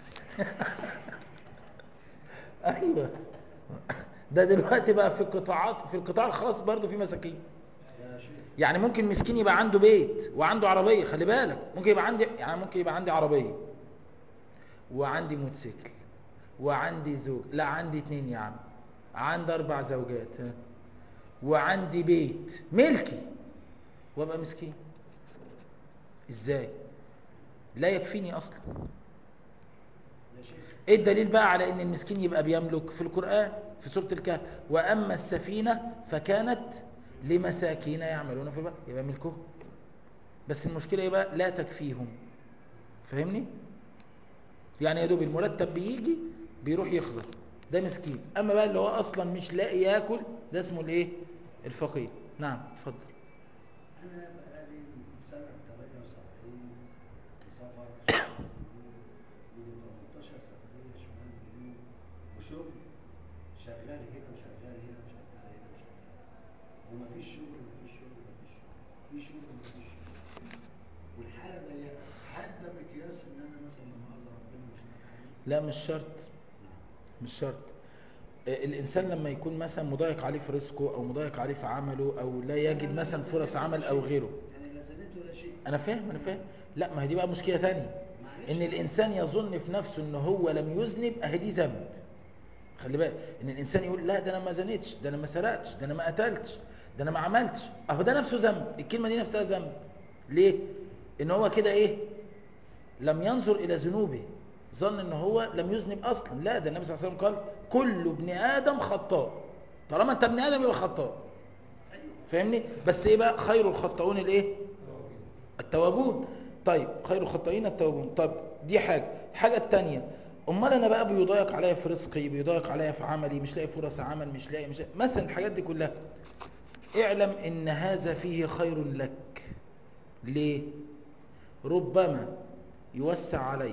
ايوه، ده دلوقتي بقى في القطاع الخاص برضو في مساكين. يعني ممكن مسكين يبقى عنده بيت وعنده عربيه، خلي بالك، ممكن يبقى عندي عربيه وعندي موتوسيكل وعندي زوج، لا عندي 2 يا عم، عندي 4 زوجات وعندي بيت ملكي وابقى مسكين. ازاي؟ لا يكفيني اصلا. ايه الدليل بقى على ان المسكين يبقى بيملك؟ في القرآن في سورة الكهف، واما السفينة فكانت لمساكين يعملون في البحر، يبقى ملكه. بس المشكلة ايه بقى؟ لا تكفيهم. فاهمني؟ يعني يا دوب المرتب بيجي بيروح يخلص، ده مسكين. اما بقى اللي هو اصلا مش لاقي ياكل، ده اسمه الايه؟ الفقير. نعم اتفضل. أنا بقالي سنة 78 في سفر شمال اليمين، يجي 18 سفرية شمال اليمين، وشغل شغال هنا وشغال هنا وشغال هنا وشغال، ومفيش شغل مفيش شغل مفيش شغل، في شغل مفيش شغل، والحالة ضيقة. هل ده مقياس إن أنا مثلا لما أعذر ربنا مش لاقي حاجة؟ لا مش شرط. نعم. مش شرط. الإنسان لما يكون مثلا مضايق عليه في رزقه أو مضايق عليه في عمله أو لا يجد مثلا فرص عمل أو غيره. أنا لا زنيت ولا شيء. أنا فاهم. لا، ما هي دي بقى مشكلة تانية. إن الإنسان يظن في نفسه إن هو لم يذنب، أهي دي ذنب. خلي بالك إن الإنسان يقول لا ده أنا ما زنيتش، ده أنا ما سرقتش، ده أنا ما قتلتش، ده أنا ما عملتش، أهو ده نفسه ذنب. الكلمة دي نفسها ذنب. ليه؟ إن هو كده إيه؟ لم ينظر إلى ذنوبه، ظن ان هو لم يذنب اصلا. لا، ده النبي صلى الله عليه وسلم قال كل ابن ادم خطاء. طالما انت ابن ادم يبقى خطاء. فاهمني؟ بس ايه بقى؟ خير الخطاؤون الايه؟ التوابون. طيب خير الخطائين التوابون. طب دي الحاجه الثانيه، امال انا بقى بيضايق عليا في رزقي، بيضايق عليا في عملي، مش لاقي فرص عمل، مش لاقي مثلا الحاجات دي كلها، اعلم ان هذا فيه خير لك. ليه؟ ربما يوسع عليك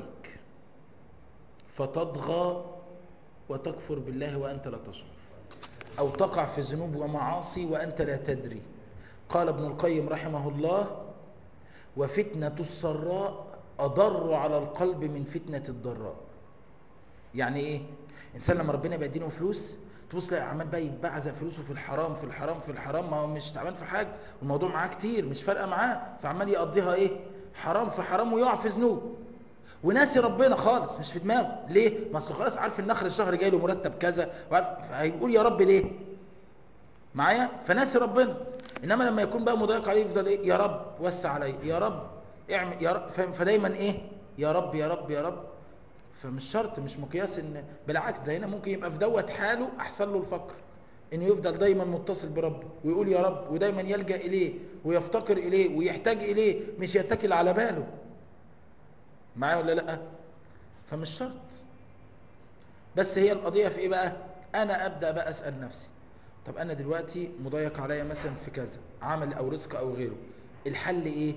فتطغى وتكفر بالله وأنت لا تشعر، أو تقع في ذنوب ومعاصي وأنت لا تدري. قال ابن القيم رحمه الله: وفتنة السراء أضر على القلب من فتنة الضراء. يعني إيه؟ إنسان لما ربنا بيدينه فلوس، تبص تلاقي عمال بقى يبعزق فلوسه في الحرام في الحرام في الحرام، ما هو مش تعبان في حاجة والموضوع معاه كتير مش فارقة معاه، فعمال يقضيها إيه؟ حرام في حرام ويقع في ذنوب، وناسي ربنا خالص، مش في دماغه. ليه؟ ما اصله خلاص عارف ان اخر الشهر جاي له مرتب كذا، هيقول يا رب ليه معايا، فناسي ربنا. انما لما يكون بقى مضايق عليه يفضل ايه؟ يا رب وسع علي، يا رب اعمل، يا رب. فدايما ايه؟ يا رب يا رب يا رب. فمش شرط، مش مقياس. ان بالعكس ده هنا ممكن يبقى في دوت حاله احسن له الفقر، انه يفضل دايما متصل بربه ويقول يا رب، ودايما يلجأ اليه ويفتقر اليه ويحتاج اليه، مش يتكل على باله. معايا ولا لا؟ فمش شرط. بس هي القضية في ايه بقى؟ انا ابدأ بقى اسأل نفسي، طب انا دلوقتي مضايق عليا مثلا في كذا، عمل او رزق او غيره، الحل ايه؟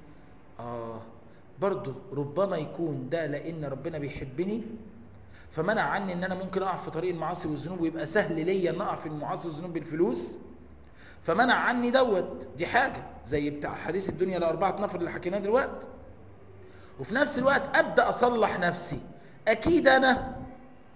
برضو ربما يكون ده لان ربنا بيحبني فمنع عني ان انا ممكن اقع في طريق المعاصي والذنوب، ويبقى سهل ليا ان اقع في المعاصي والذنوب بالفلوس، فمنع عني دوت. دي حاجة زي بتاع حديث الدنيا لأربعة نفر اللي حكيناه دلوقتي. وفي نفس الوقت ابدأ اصلح نفسي. اكيد انا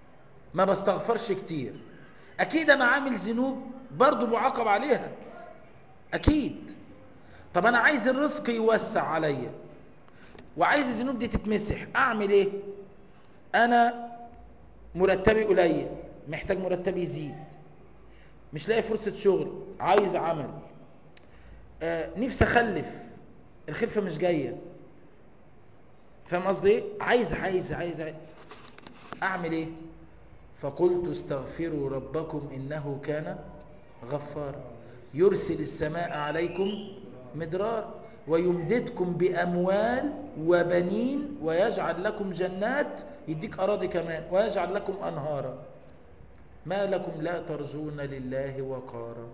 ما بستغفرش كتير، اكيد انا عامل ذنوب برضو معاقب عليها، اكيد. طب انا عايز الرزق يوسع عليا وعايز الذنوب دي تتمسح، اعمل ايه؟ انا مرتبي قليل، محتاج مرتبي يزيد، مش لاقي فرصة شغل، عايز عمل، نفسي اخلف، الخلفة مش جاية، فاهم قصدي ايه؟ عايز اعمل ايه؟ فقلت استغفروا ربكم انه كان غفارا يرسل السماء عليكم مدرار ويمددكم باموال وبنين ويجعل لكم جنات، يديك اراضي كمان، ويجعل لكم انهارا، ما لكم لا ترجون لله وقارا.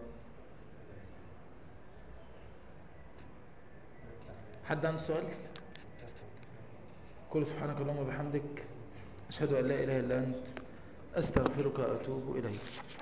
حد عنده سؤال؟ قل سبحانك اللهم وبحمدك، أشهد أن لا إله إلا أنت، أستغفرك وأتوب إليك.